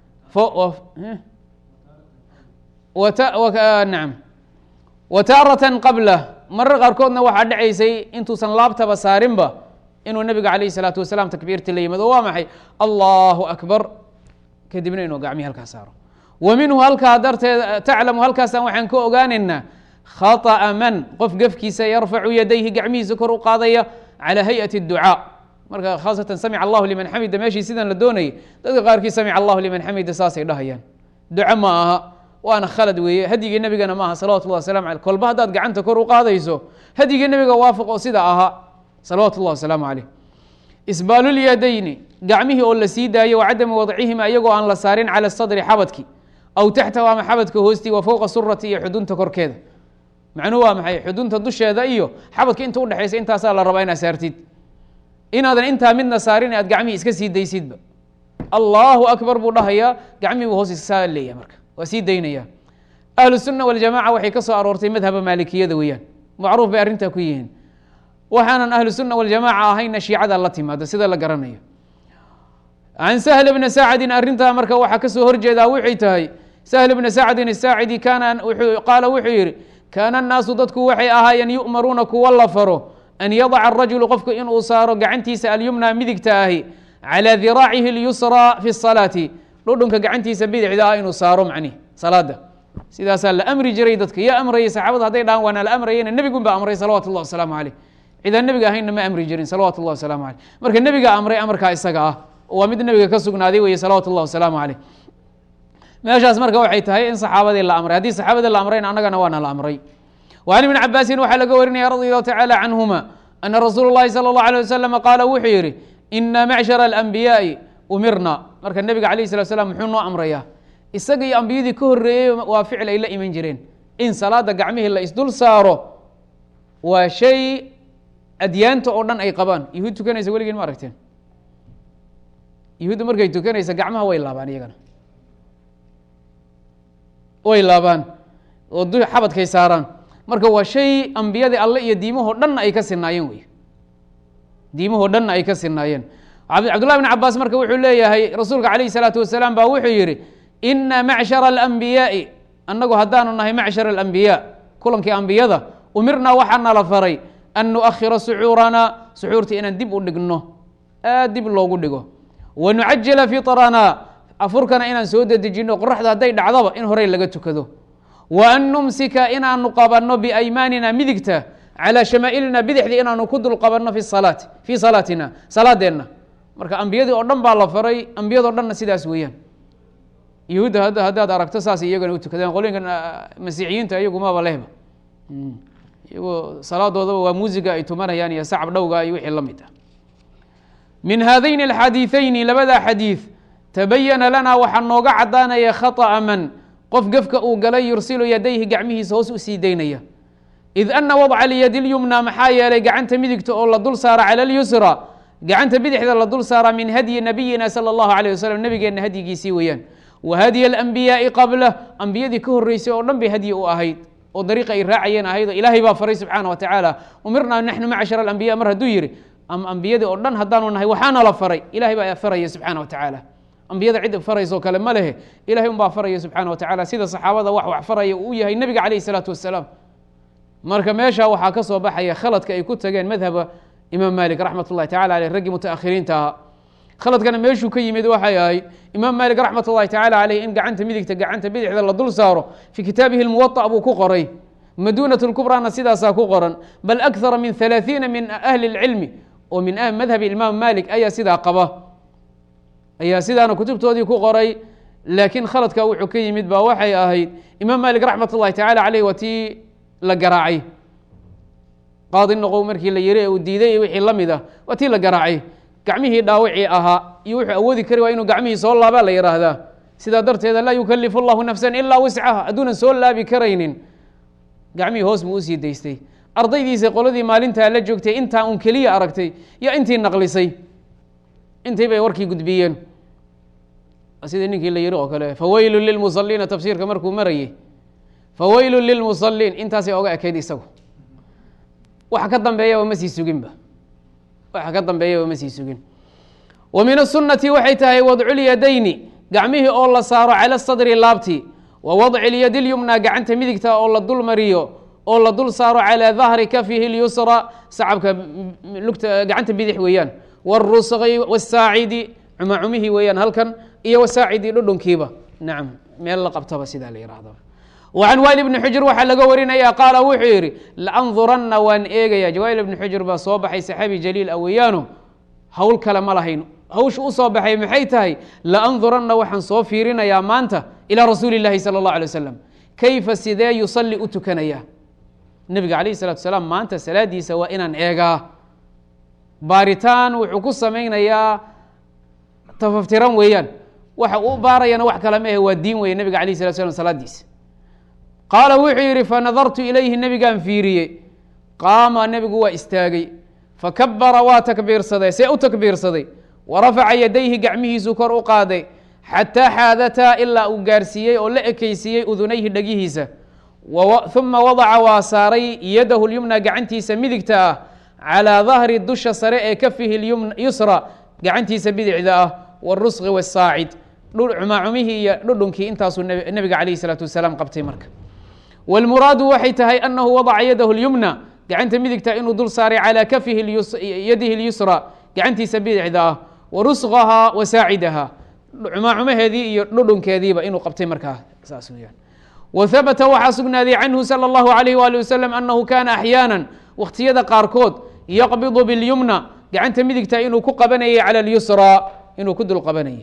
nacam wa taaratan qablah marar qaarkoodna waxaa dhacaysay intuusan laabtaba saarinba inuu nabiga calayh الsalaatu wasalaam takbiirti la yimid oo waa maxay allahu akbar kadibna inuu gacmihi halkaa saaro wa minhu halkaa darteed taclamu halkaasaan waxaan ka ogaanaynaa khaطأa man qof gefkiisa yarfacu yadayhi gacmihiisa kor u qaadaya calى hayأaةi الducاء marka khaasatan samic allahu liman xamida meeshii sidan la doonayay dadka qaarkii samic allahu liman xamida saasay dhahayaan duco ma aha waana khalad weeye hadyigii nebigana maaha salawatu llah wasalam aleyh kolba haddaad gacanta kor u qaadayso hadyigii nebiga waafiq oo sida ahaa salawaatu llah wasalaamu caleyh isbaalulyadayni gacmihii oo la sii daayey wacadamu wadcihima iyagoo aan la saarin cala sadri xabadki aw taxtahu ama xabadka hoostii wa fowqa surati iyo xudunta korkeeda macnuhu waa maxay xudunta dusheeda iyo xabadka inta udhexaysa intaasaa la rabaa inaad saartid inaadan intaa midna saarin aad gacmihii iska sii daysidba allahu akbar buu dhahayaa gacmihii buu hoos iska leeyahay marka waa sii daynaya ahlu الsuna waljamaca waxay ka soo aroortay madhaba maalikiyada weeyaan macruuf bay arrintaa ku yihiin waxaanan ahlu الsuna waljamaca ahayna shiicada la timaado sida la garanayo can sahl bna saacadin arrintaa marka waxaa kasoo horjeedaa waxay tahay sahl bna saacadin asaacidi kaana qaala wuxuu yihi kaana الnaasu dadku waxay ahaayeen yu'maruuna kuwa la faro an yadaca الrajulu qofku inuu saaro gacantiisa alyumna midigta ahi calى diraacihi اlyusraa fi الsalaati dhudhunka gacantiisa bidixda ah inuu saaro macnihi salaada sidaasaa la amri jiray dadka yaa amrayay saxaabada hadday dhahan waana la amrayena nebigun baa amray salawatu llah wasalaamu caleyh cidaan nebiga ahaynna ma amri jirin salawatu اllah wasalaamu aleyh. marka nebiga amray amarkaa isaga ah waa mid nebiga ka sugnaaday weye salawatu اllah wasalaamu aleyh. meeshaas marka waxay tahay in saxaabadii la amray, haddii saxaabadii la amrayna annagana waana la amray. وعن بن cabاasi waxaa laga warinaya radي الlahu taعalى canهuma أna rasuul الlahi salى الlaه عليه waسلم qaala wuxuu yihi ina macshar الأنbiyaaءi umirna. marka nebiga alayه الsلat slam muxuu noo amraya? isaga iyo ambiyadii ka horeeyey waa ficil ay la iman jireen. in salaada gacmihii la isdul saaro waa shay adyaanta oo dhan ay qabaan. yahuud tukanaysa weligeen ma aragteen? yahuudda markay tukanaysa gacmaha way laabaan, iyagana way laabaan oo du xabadkay saaraan. marka waa shay ambiyadii alle iyo diimahoo dhanna ay ka sinaayeen wey, diimahoo dhanna ay ka sinaayeen. cabdullahi bn cabaas marka wuxuu leeyahay rasuulka calayh الsalaatu wasalaam baa wuxuu yihi ina macshara alanbiyaa'i, annagu haddaanu nahay macshar alambiyaa, kulankii ambiyada, umirnaa waxaana la faray an nuakhira sucuuranaa, suxuurta inaan dib u dhigno, aad dib loogu dhigo. wa nucajila fiطranaa, afurkana inaan soo dedejino, qoraxda hadday dhacdaba in horey laga tukado. wa an numsika inaanu qabanno biaymaanina midigta, calaa shamaa'ilina bidixdii inaanu ku dul qabanno fi salaati fii salaatina, salaadeenna. marka ambiyadii oo dhan baa la faray, ambiyado dhanna sidaas weeyaan. yahuudda hadda haddaad aragto saas iyagana u tukadeen. qolooyinkan masiixiyiinta iyagu maba lehba, iyagoo salaadoodaba waa muusiga ay tumanayaan iyo sacab dhowga iyo wixii la mid ah. min haadayni alxadiiثayni labadaa xadiid tabayana lanaa waxaa nooga caddaanaya khaطأa man qof gefka uu galay yursilu yadayhi gacmihiisa hoos u sii daynaya. id ana wadca lyadi اlyumna, maxaa yeelay gacanta midigta oo la dul saara cala اlyusra, gacanta bidixda la dul saara min hadyi nabiyina salى اllahu alيه wasalam, nabigeenna hadyigiisii weeyaan. wa hadyi alanbiyaa'i qablah, ambiyadii ka horreysay oo dhan bay hadyi u ahayd oo dariiqa ay raacayeen ahayd oo ilaahay baa faray subxaana wa tacaala. umirnaa naxnu macshar alambiya mar hadduu yihi ambiyadii oo dhan haddaanu nahay waxaana la faray, ilahay baa faraya subxaana wa tacaala. ambiyada cid faraysoo kale ma lehe, ilahay un baa faraya subxaana wa tacala, sida saxaabada wax wax faraya uu yahay nebiga calayh الsalaatu wasalaam. marka meesha waxaa ka soo baxaya khaladka ay ku tageen madhaba imaam malik raxmat ullahi tacala aleyh, raggii mutaakhiriinta ahaa. khaladkana meeshuu ka yimid waxay ahayd imaam malik raxmat ullahi tacala aleyh in gacanta midigta gacanta bidixda la dul saaro fii kitaabihi lmuwaطa buu ku qoray, maduunat lkubraana sidaasaa ku qoran, bal akthara min halaaثiina min ahli اlcilmi oo min madhabi imaam malik ayaa sidaa qaba, ayaa sidaana kutubtoodii ku qoray. laakiin khaladka wuxuu ka yimid baa waxay ahayd imaam malik raxmat ullahi tacala aleyh waa tii la garaacay, qaadi noqow markii la yiri ee uu diiday iyo wixii la mid ah, waa tii la garaacay. gacmihii dhaawacii ahaa iyo wuxuu awoodi kari waa inuu gacmihii soo laabaa la yidhaahdaa. sidaa darteeda laa yukalifu llahu nafsan ilaa wiscaha, hadduunan soo laabi karaynin gacmihii hoos buu usii daystay. ardaydiisa qoladii maalintaa la joogtay intaa un keliya aragtay iyo intii naqlisay, intii bay warkii gudbiyeen. sida ninkii la yihi oo kale fawaylu lilmusaliina tafsiirka markuu marayey, fawaylu lilmusaliin intaasay oga ekayd isagu. waxa ka dambeeyaba ma sii suginba, waxa ka dambeeyaba ma sii sugin. wa min asunati waxay tahay wadcu lyadayni, gacmihii oo la saaro cala sadri laabti, wa wadci lyadi lyumna, gacanta midigta oo la dul mariyo oo la dul saaro calaa dahri kafihi اlyusra, sacabka lugta gacanta bidix weeyaan. wاrusqi wاsaacidi, cumacumihii weeyaan halkan, iyo wasaacidi dhudhunkiiba, nacam meel la qabtaba sidaa la yihahda. وعن wائل بن xujr waxaa laga warinaya qaala wuxuu yihi laأnduranna waan eegaya. wائل بن xujr baa soo baxay saxaabi jaliil a weeyaano, hawl kale ma lahayn. hawsha u soo baxay maxay tahay? laأnduranna waxaan soo fiirinayaa maanta ilىa rasuuli الlahi salى الlaه عليه waسلم, kayfa sidee yusalli u tukanaya nebiga عalaيه الصلاatu وسلام. maanta salaadiisa waa inaan eegaa, baaritaan wuxuu ku samaynayaa tafaftiran weeyaan. waxa uu baarayana wax kale ma ahe, waa diin weeye nebiga عalaيه الصلaة وسلام salaadiisa. qaala wuxuu yihi fanadartu ilayhi, nebigaan fiiriyey, qaama nebigu waa istaagay, fakabara waa takbiirsaday. see u takbiirsaday? warafaca yadayhi, gacmihiisuu kor u qaaday, xataa xaadataa ilaa uu gaarsiiyey oo la ekeysiiyey udunayhi dhagihiisa. uma wadaca waa saaray yadahu lyumna, gacantiisa midigta ah, calىa dahri dusha sare ee kafihi yusra, gacantiisa bidixda ah, wاrusqi wاsaacid, cumaacumihii iyo dhudhunkii intaasuu nebiga calayh الsalaatu wasalaam qabtay. marka wاlmuraadu waxay tahay anahu wadaca yadahu اlyumna, gacanta midigta inuu dul saaray calىa kafihi yadihi اlyusra, gacantiisa bidixda ah, warusqaha wasaacidaha, cumaacumaheedii iyo dhudhunkeediiba inuu qabtay. markaa saas weyaan. whabta waxaa sugnaaday canhu salى اllahu عalayh wali wasalam anahu kana axyaana, wakhtiyada qaarkood yaqbidu biاlyumna gacanta midigta inuu ku qabanayay calى اlyusra inuu ku dul qabanayay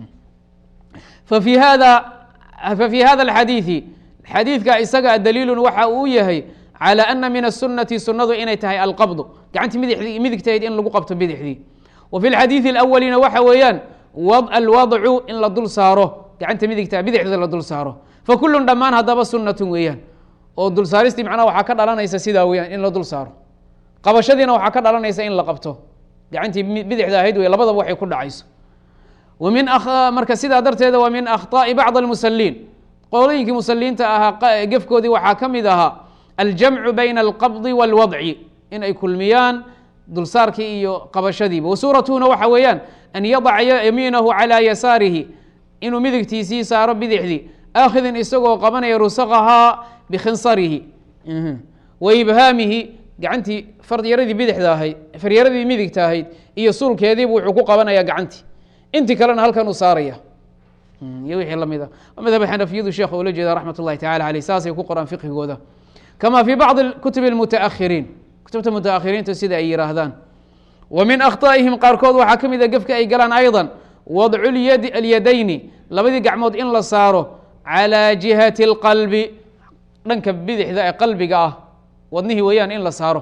fafي hada fafي hada اxadiiثi xadiidka isaga daliilu waxa uu yahay calى ana min الsunati sunadu inay tahay alqabd gacanti midigtayd in lagu qabto bidixdii wa fi اlxadiiثi اlأwalina waxa weeyaan alwadcu in la dul saaro gacanta midigta bidixda la dul saaro fakulun dhammaan haddaba sunatun weeyaan oo dul saaristii macnaha waxaa ka dhalanaysa sidaa weyaan in la dul saaro qabashadiina waxaa ka dhalanaysa in la qabto gacantii bidixda ahayd wey labadaba waxay ku dhacayso min marka sidaa darteeda wa min akhطaءi bacض اlmusaliin qolooyinkii musaliinta ahaa gefkoodii waxaa ka mid ahaa aljamcu bayna alqabdi wاlwadci in ay kulmiyaan dulsaarkii iyo qabashadiiba wasuuratuna waxa weeyaan an yadaca yamiinahu calى yasaarihi inuu midigtiisii saaro bidixdii aakhidin isagoo qabanaya rusaqahaa bikhinsarihi wa ibhaamihi gacantii faryaradii bidixda ahayd faryaradii midigta ahayd iyo sulkeediibu wuxuu ku qabanaya gacantii intii kalena halkan uu saaraya iyo wixii lamid a madhaba xanafiyadu sheekh oola jeeda raxmat ullahi tacala aleyh saasay ku qoraan fiqhigooda kama fi bacضi kutubi اlmutaakhiriin kutubta mutaakhiriinta sida ay yihaahdaan wa min akhطaa'ihim qaarkood waxaa ka mida gefka ay galaan ayضa wadcu alyadayni labadii gacmood in la saaro calى jihati اlqalbi dhanka bidixda ee qalbiga ah wadnihii weeyaan in la saaro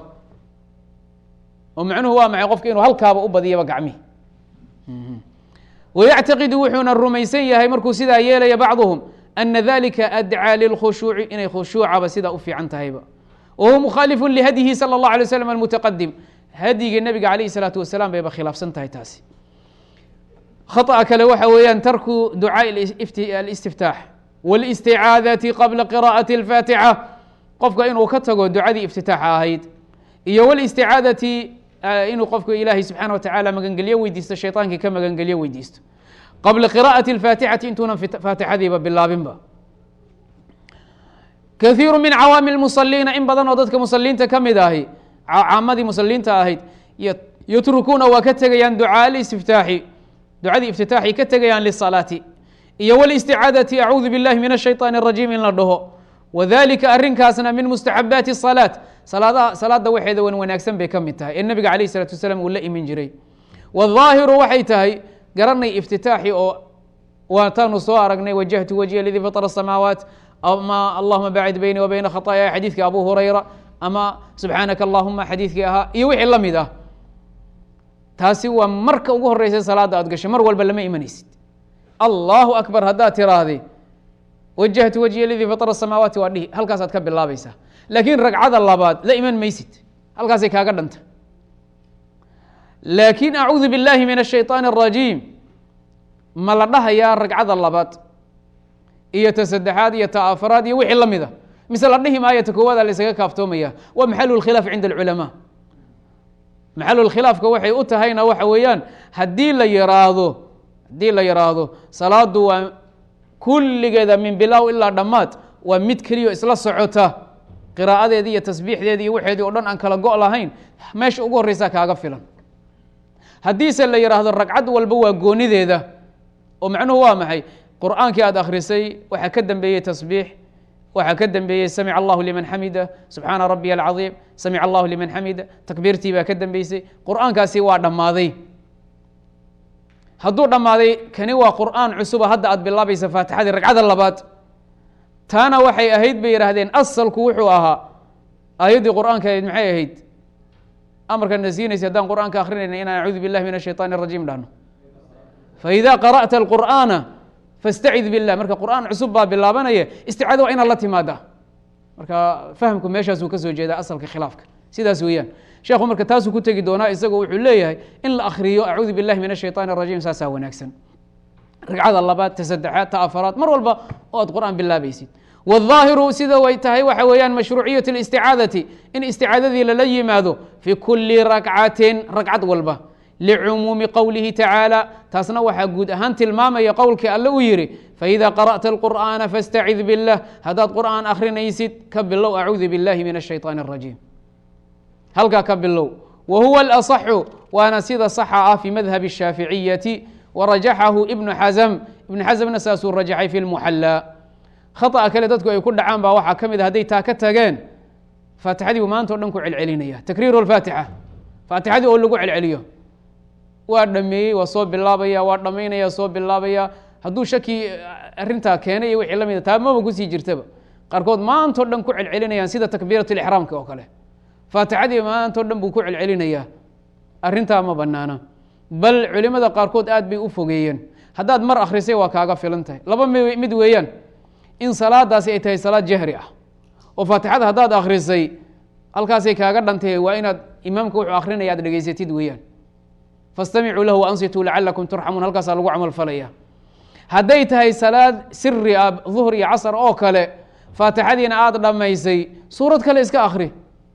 oo macnuhu waa maxay qofka inuu halkaaba u badiyaba gacmihi wayactaqidu wuxuuna rumaysan yahay markuu sidaa yeelaya bacduhum ana dalika adcaa lilkhushuuci inay khushuucaba sidaa u fiican tahayba wa huwa mukhaalifu lihadyihi salى اllah alay slam almutaqadim hadyigii nabiga alayh الsalaatu wasalaam bayba khilaafsan tahay taasi khaطأ kale waxa weeyaan tarku ducaaءi alistiftaax wاlisticaadati qabla qira'ati اlfaatixa qofka inuu ka tago ducadii iftitaaxa ahayd iyo wاlisticaadati inuu qofku ilaahay subxaana watacaala magangelyo weydiisto shayطaankii ka magangelyo weydiisto qabla qira'ati اlfaatixati intuunan faatixadiiba bilaabinba kahiiru min cawaami اlmusaliina in badan oo dadka musaliinta ka mid ahi caamadii musaliinta ahayd yatrukuuna waa ka tegayaan ducaa alistiftaaxi ducadii iftitaaxay ka tegayaan lisalaati iyo wاlisticaadati acuudu biاllahi min الshayطaan الrajiim in la dhaho wadalika arrinkaasna min mustaxabaati الsalaaة salaadaha salaada waxeeda wan wanaagsan bay ka mid tahay ee nabiga alayh الsalatu wasalaam uu la imin jiray wالظaahiru waxay tahay garanay iftitaaxi oo waataanu soo aragnay wajahtu wajhiya ladii faطra الsamaawaat ama allahuma bacid bayni wa bayna khaطaaya xadiidkii abu hurayra ama subxaanaka allahuma xadiidkii ahaa iyo wixii la mid ah taasi waa marka ugu horeysa salaada aad gashay mar walba lama imanaysid allahu akbar haddaad tiraahday wajahtu wajhiya ladii faطra الsamaawaati waa dhihi halkaasaad ka bilaabaysaa laakiin ragcada labaad la iman maysid halkaasay kaaga dhanta laakiin acuudu biاllahi min الshayطaan الrajiim ma la dhahayaa ragcada labaad iyo ta saddexaad iyo ta afraad iyo wixii la mid a mise la dhihi maayo ta koowaada laysaga kaaftoomaya waa maxalu اlkhilaaf cinda اlculamaa maxalu khilaafka waxay u tahayna waxa weeyaan haddii la yiraahdo haddii la yiraahdo salaadu waa kulligeeda min bilow ilaa dhammaad waa mid keliyo isla socota qiraa'adeedii iyo tasbiixdeedii iyo waxeedii o dhan aan kala go' lahayn meesha ugu horreysaa kaaga filan haddiise la yidhaahdo ragcad walba waa goonideeda oo macnuhu waa maxay qur'aankii aad akhrisay waxaa ka dembeeyey tasbiix waxaa ka dembeeyey samic allahu liman xamida subxaana rabiya alcadiim samic allahu liman xamida takbiirtii baa ka dembeysay qur'aankaasi waa dhammaaday hadduu dhammaaday kani waa qur'aan cusuba hadda aad bilaabaysa faatixadii ragcada labaad taana waxay ahayd bay yidhaahdeen asalku wuxuu ahaa aayaddii qur'aanka ahayd maxay ahayd amarkana siinaysa haddaan qur'aanka akrinayna inaan acuudu billahi min ashayطaan الrajiim dhahno faإida qara'ta اlqur'aana fastacid billah marka qur'aan cusub baa bilaabanaya isticaada waa inaad la timaada marka fahamku meeshaasuu ka soo jeedaa asalka khilaafka sidaas weeyaan sheekhu marka taasuu ku tegi doonaa isagoo wuxuu leeyahay in la akriyo acuudu billahi min ashayطaan الrajiim saasaa wanaagsan ragcada labaad ta saddexaad ta afaraad mar walba oo aad qur'aan bilaabaysid wالظaahiru sida way tahay waxa weeyaan mashruuciyaة الاsticaadati in isticaadadii lala yimaado fi kuli rakcatin ragcad walba licumuumi qowlihi tacaalى taasna waxaa guud ahaan tilmaamaya qowlkii alle uu yihi faإida qarأta الqur'aana faاstacid biالlah haddaad qur'aan akrinaysid ka bilow acuudu biاllahi min الshayطaan الrajiim halkaa ka bilow wa huwa اlaصxu waana sida saxa ah fi madhab الshaaficiyati warajaxahu ibnu xasm ibnu xasmna saasuu rajaxay fi lmuxallaa khaطأa kale dadku ay ku dhacaan baa waxaa ka mid a hadday taa ka tageen faatixadii buu maanta o dhan ku celcelinaya takriiru اlfaatixa faatixadii oo lagu celceliyo waa dhameeyey waa soo bilaabaya waa dhamaynaya soo bilaabaya hadduu shaki arrintaa keenay iyo wixii la mida taa maba kusii jirtaba qaarkood maantao dhan ku celcelinayaan sida takbiirat lixraamka oo kale faatixadii maantao dhan buu ku celcelinayaa arrintaa ma banaana bal culimada qaarkood aad bay u fogeeyeen haddaad mar akrisay waa kaaga filan tahay laba mid weeyaan in salaadaasi ay tahay salaad jahri ah oo faatixada haddaad akrisay halkaasay kaaga dhantay waa inaad imaamka wuxuu akrinaya aad dhegaysatid weeyaan fastamicuu lahu waansituu lacalakum turxamuun halkaasaa lagu camal falaya hadday tahay salaad siri ah duhr iyo casr oo kale faatixadiina aad dhammaysay suurad kale iska akri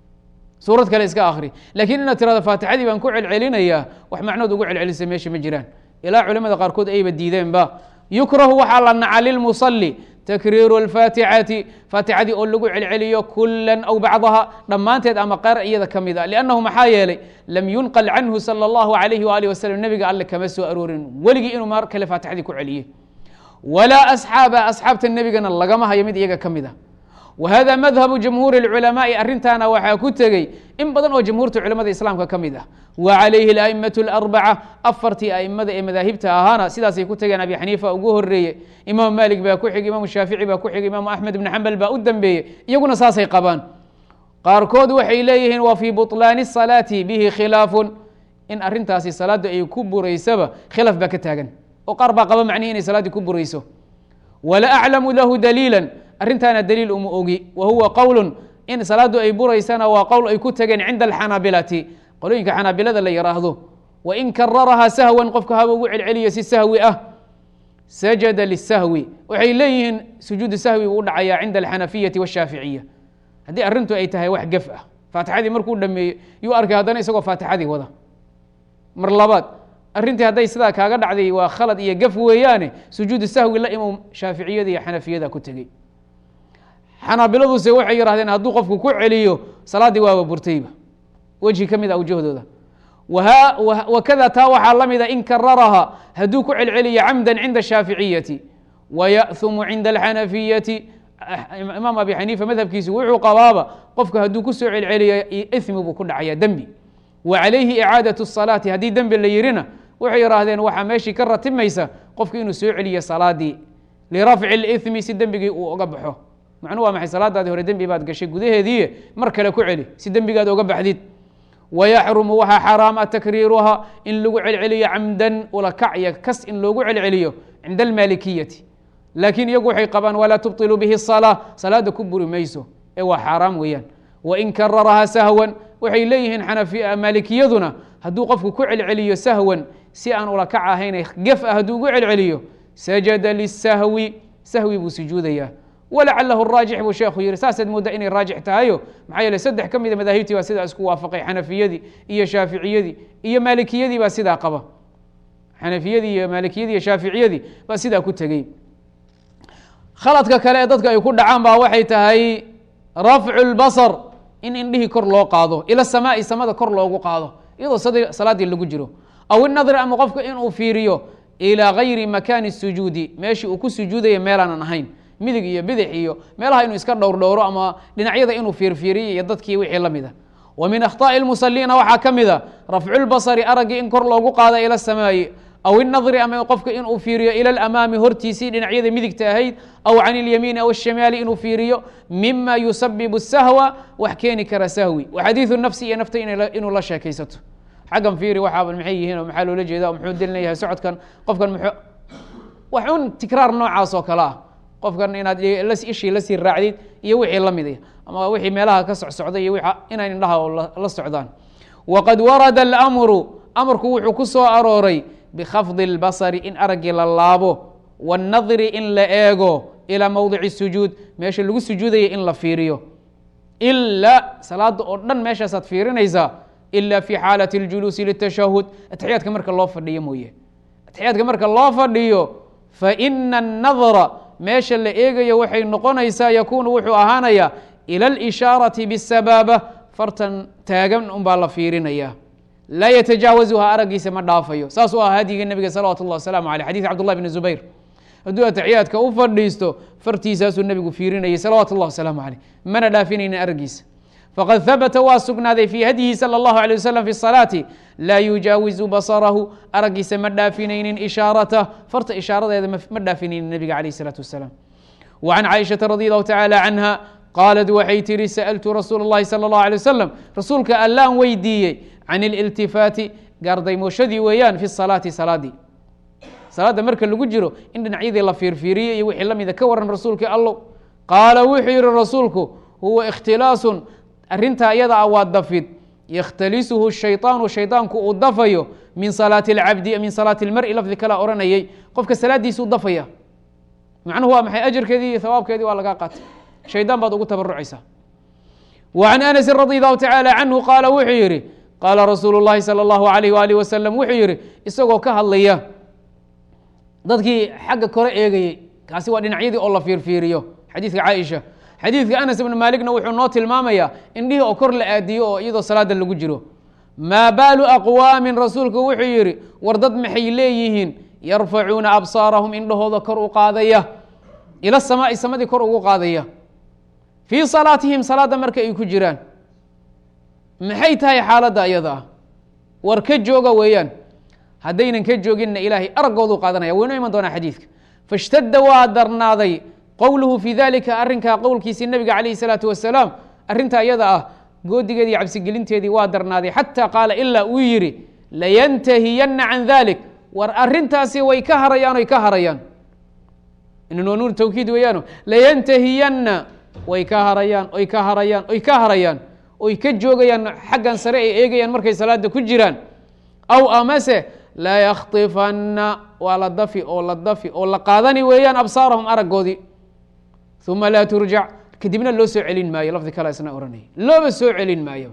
suurad kale iska akri lakiin inaad tirahdo faatixadii baan ku celcelinayaa wax macnood ugu celcelisay meesha ma jiraan ilaa culimada qaarkood ayba diideenba yukrahu waxaa la naca lilmusali takriiru اlfaatixati faatixadii oo lagu celceliyo kula aw bacdaha dhammaanteed ama qaar iyada ka mid a liannahu maxaa yeelay lam yunqal canhu salى اllahu alayhi waalihi wasalam nebiga alle kama soo aroorin weligii inuu mar kale faatixadii ku celiyey walaa asxaaba asxaabta nebigana lagama hayo mid iyaga ka mid a wa hada madhabu jamhuuri اlculamaai arrintaana waxaa ku tegey in badan oo jamhuurta culamada islaamka ka mid ah wa calayhi a'imaة اlarbaca afartii aimada ee madaahibta ahaana sidaasay ku tegeen abi xaniifa ugu horeeye imaam malik baa ku xigay imaamu shaafici baa ku xigay imaamu axmed ibn xambal baa u dambeeyey iyaguna saasay qabaan qaarkood waxay leeyihiin wa fii buطlaani الsalaati bihi khilaafun in arrintaasi salaada ay ku buraysaba khilaaf baa ka taagan oo qaar baa qaba macnihi inay salaaddii ku burayso wala aclamu lahu daliila arrintaana daliil uma ogi wa huwa qowl in salaadu ay buraysana waa qowl ay ku tageen cinda alxanaabilati qolooyinka xanaabilada la yiraahdo wain kararahaa sahwan qofka haba ugu celceliya si sahwi ah sajada lisahwi waxay leeyihiin sujuudu sahwi uu dhacayaa cinda alxanafiyati washaaficiya haddii arrintu ay tahay wax gef ah faatixadii markuu dhameeyo yuu arkay haddana isagoo faatixadii wada mar labaad arrintii hadday sidaa kaaga dhacday waa khalad iyo gef weeyaane sujuudu sahwi la imow shaaficiyada iyo xanafiyada ku tegey xanaabiladuse waxay yidhahdeen hadduu qofku ku celiyo salaaddii waaba burtayba wejhi ka mid a awjahdooda wakada taa waxaa la mida in kararaha hadduu ku celceliyo camda cinda shaaficiyati waya'humu cinda alxanafiyati imaam abi xaniifa madhabkiisu wuxuu qabaaba qofka hadduu kusoo celceliyo ithmi buu ku dhacaya dembi wa calayhi icaadaة الsalaati haddii dembi la yirina waxay yihaahdeen waxaa meeshii ka ratimaysa qofki inuu soo celiyo salaadii lirafci اlithmi si dembigii uu oga baxo macnuu waa maxay salaadaadii hore dembi baad gashay gudaheediiye mar kale ku celi si dembigaad oga baxdid wayaxrumu waxaa xaraama takriiruha in lagu celceliyo camdan ulakacya kas in loogu celceliyo cinda almalikiyati laakiin iyagu waxay qabaan walaa tubطilu bihi الsalaa salaada ku buri mayso ee waa xaaraam weeyaan wain kararahaa sahwan waxay leeyihiin maalikiyaduna hadduu qofku ku celceliyo sahwan si aan ulakac ahayn gef ah hadduu ugu celceliyo sajada lisahwi sahwi buu sujuudayaa walacalahu raajix buu sheekhu yihi saasaad mooda inay raajix tahayo maxaa yeele saddex ka mida madaahibtii baa sidaa isku waafaqay xanafiyadii iyo shaaficiyadii iyo maalikiyadii baa sidaa qaba xanafiyadii iyo maalikiyadii iyo shaaficiyadii baa sidaa ku tegey khaladka kale ee dadka ay ku dhacaan baa waxay tahay rafcu اlbasr in indhihii kor loo qaado ila samaai samada kor loogu qaado iyadoo salaaddii lagu jiro aw inadri ama qofka inuu fiiriyo ilaa gayri makaani sujuudi meeshii uu ku sujuudaya meelaanan ahayn midig iyo bidix iyo meelaha inuu iska dhowr dhowro ama dhinacyada inuu fiirfiiriyo iyo dadkii wixii la mida wa min akhطaaءi اlmusaliina waxaa ka mida rafcu اlbasri araggii in kor loogu qaado ila samaa'i aw inadri ama qofka inuu fiiriyo ila alamaami hortiisii dhinacyada midigta ahayd aw can اlyamiini aw الshamaali inuu fiiriyo mima yusabibu الsahwa wax keeni kara sahwi waxadiiثu nafsi iyo nafta inuu la sheekaysato xaggan fiiri waxaaba maxay yihiin oo maxaa loola jeeda muxuu delinayahay socodkan qofkan mxuu wax un tikraar noocaas oo kale ah qofkan inaad ishii lasii raacdid iyo wixii la mid ama wixii meelaha ka socsocday iyo inay indhaha la socdaan waqad warada اlamru amarku wuxuu ku soo arooray bkhafdi اlbasri in araggii la laabo wاnnadri in la eego ilaa mowdici sujuud meesha lagu sujuudaya in la fiiriyo ilaa salaada oo dhan meeshaasaad fiirinaysaa ila fi xaalati اljuluusi litashahud atexyaadka marka loo fadhiyo mooye atexyaadka marka loo fadhiyo faina الnadra meesha la eegayo waxay noqonaysaa yakunu wuxuu ahaanaya ilى اlishaaraةi bالsabaaba fartan taagan un baa la fiirinaya laa yatajaawazuha araggiisa ma dhaafayo saas u ah hadiga nebiga salawat اllah wasalaamu aleyh xadis cabd llah bn zubayr hadduu ataxiyaadka u fadhiisto fartiisaasuu nebigu fiirinayay salawaat اllah wasalaamu aleyh mana dhaafinaynin araggiisa faqad habata waa sugnaaday fii hadyihi salى اllahu alيه waslm fi الصalaati laa yujaawizu basarahu araggiisa ma dhaafinaynin ishaaratah farta ishaaradeeda ma dhaafinaynin nebiga alayh الsalaatu wasalaam wa can caaishaةa radi allahu tacala canha qaalad waxay tihi sa'altu rasuul اllahi salى اllahu alيه wasalam rasuulka allaan weydiiyey can اliltifaati gaardaymoshadii weeyaan fi salaati salaadii salaadda marka lagu jiro in dhinacyadii la fiirfiiriyo iyo wixii la mida ka waran rasuulkii allow qaala wuxuu yihi rasuulku huwa ikhtilaasun arrintaa iyada ah waa dafid yakhtalisuhu shayطaanu shayطaanku uu dafayo min salaati اlcabdi min salaati اlmari lafdi kala oranayay qofka salaadiisuu dafaya macnuhu waa maxay ajarkeedii iyo hawaabkeedii waa lagaa qaatay shaydaan baad ugu tabarucaysaa wa can anasi radi allahu tacala canhu qaala wuxuu yihi qaala rasuulu اllahi salى اllahu alayh waalih wasalam wuxuu yihi isagoo ka hadlaya dadkii xagga kore eegayey kaasi waa dhinacyadii oo la fiirfiiriyo xadiidka caaisha xadiidka anas ibnu maaligna wuxuu noo tilmaamayaa indhihii oo kor la aadiyo oo iyadoo salaada lagu jiro maa baalu aqwaamin rasuulku wuxuu yihi war dad maxay leeyihiin yarfacuuna absaarahum indhahooda kor u qaadaya ila samaai samadii kor ugu qaadaya fii salaatihim salaadda marka ay ku jiraan maxay tahay xaaladda iyada ah war ka jooga weeyaan haddaynan ka jooginna ilaahay araggoodu qaadanaya waynoo iman doonaa xadiidka faاshtadda waa darnaaday qowluhu fii dalika arrinkaa qowlkiisii nebiga calayh الsalaatu wasalaam arrintaa iyada ah goodigeedii cabsigelinteedii waa darnaaday xataa qaala ilaa uu yidhi layantahiyanna can dalik war arrintaasi way ka harayaan oy ka harayaan inan waa nuur tawkiid weeyaano layantahiyanna way ka harayaan oy ka harayaan oy ka harayaan oy ka joogayaan xaggan sare ay eegayaan markay salaada ku jiraan aw amase la yakhطifanna waa la dafi oo la dafi oo la qaadani weeyaan absaarahum araggoodii uma laa turjac kadibna loo soo celin maayo lafdi kale isna oranaya looba soo celin maayo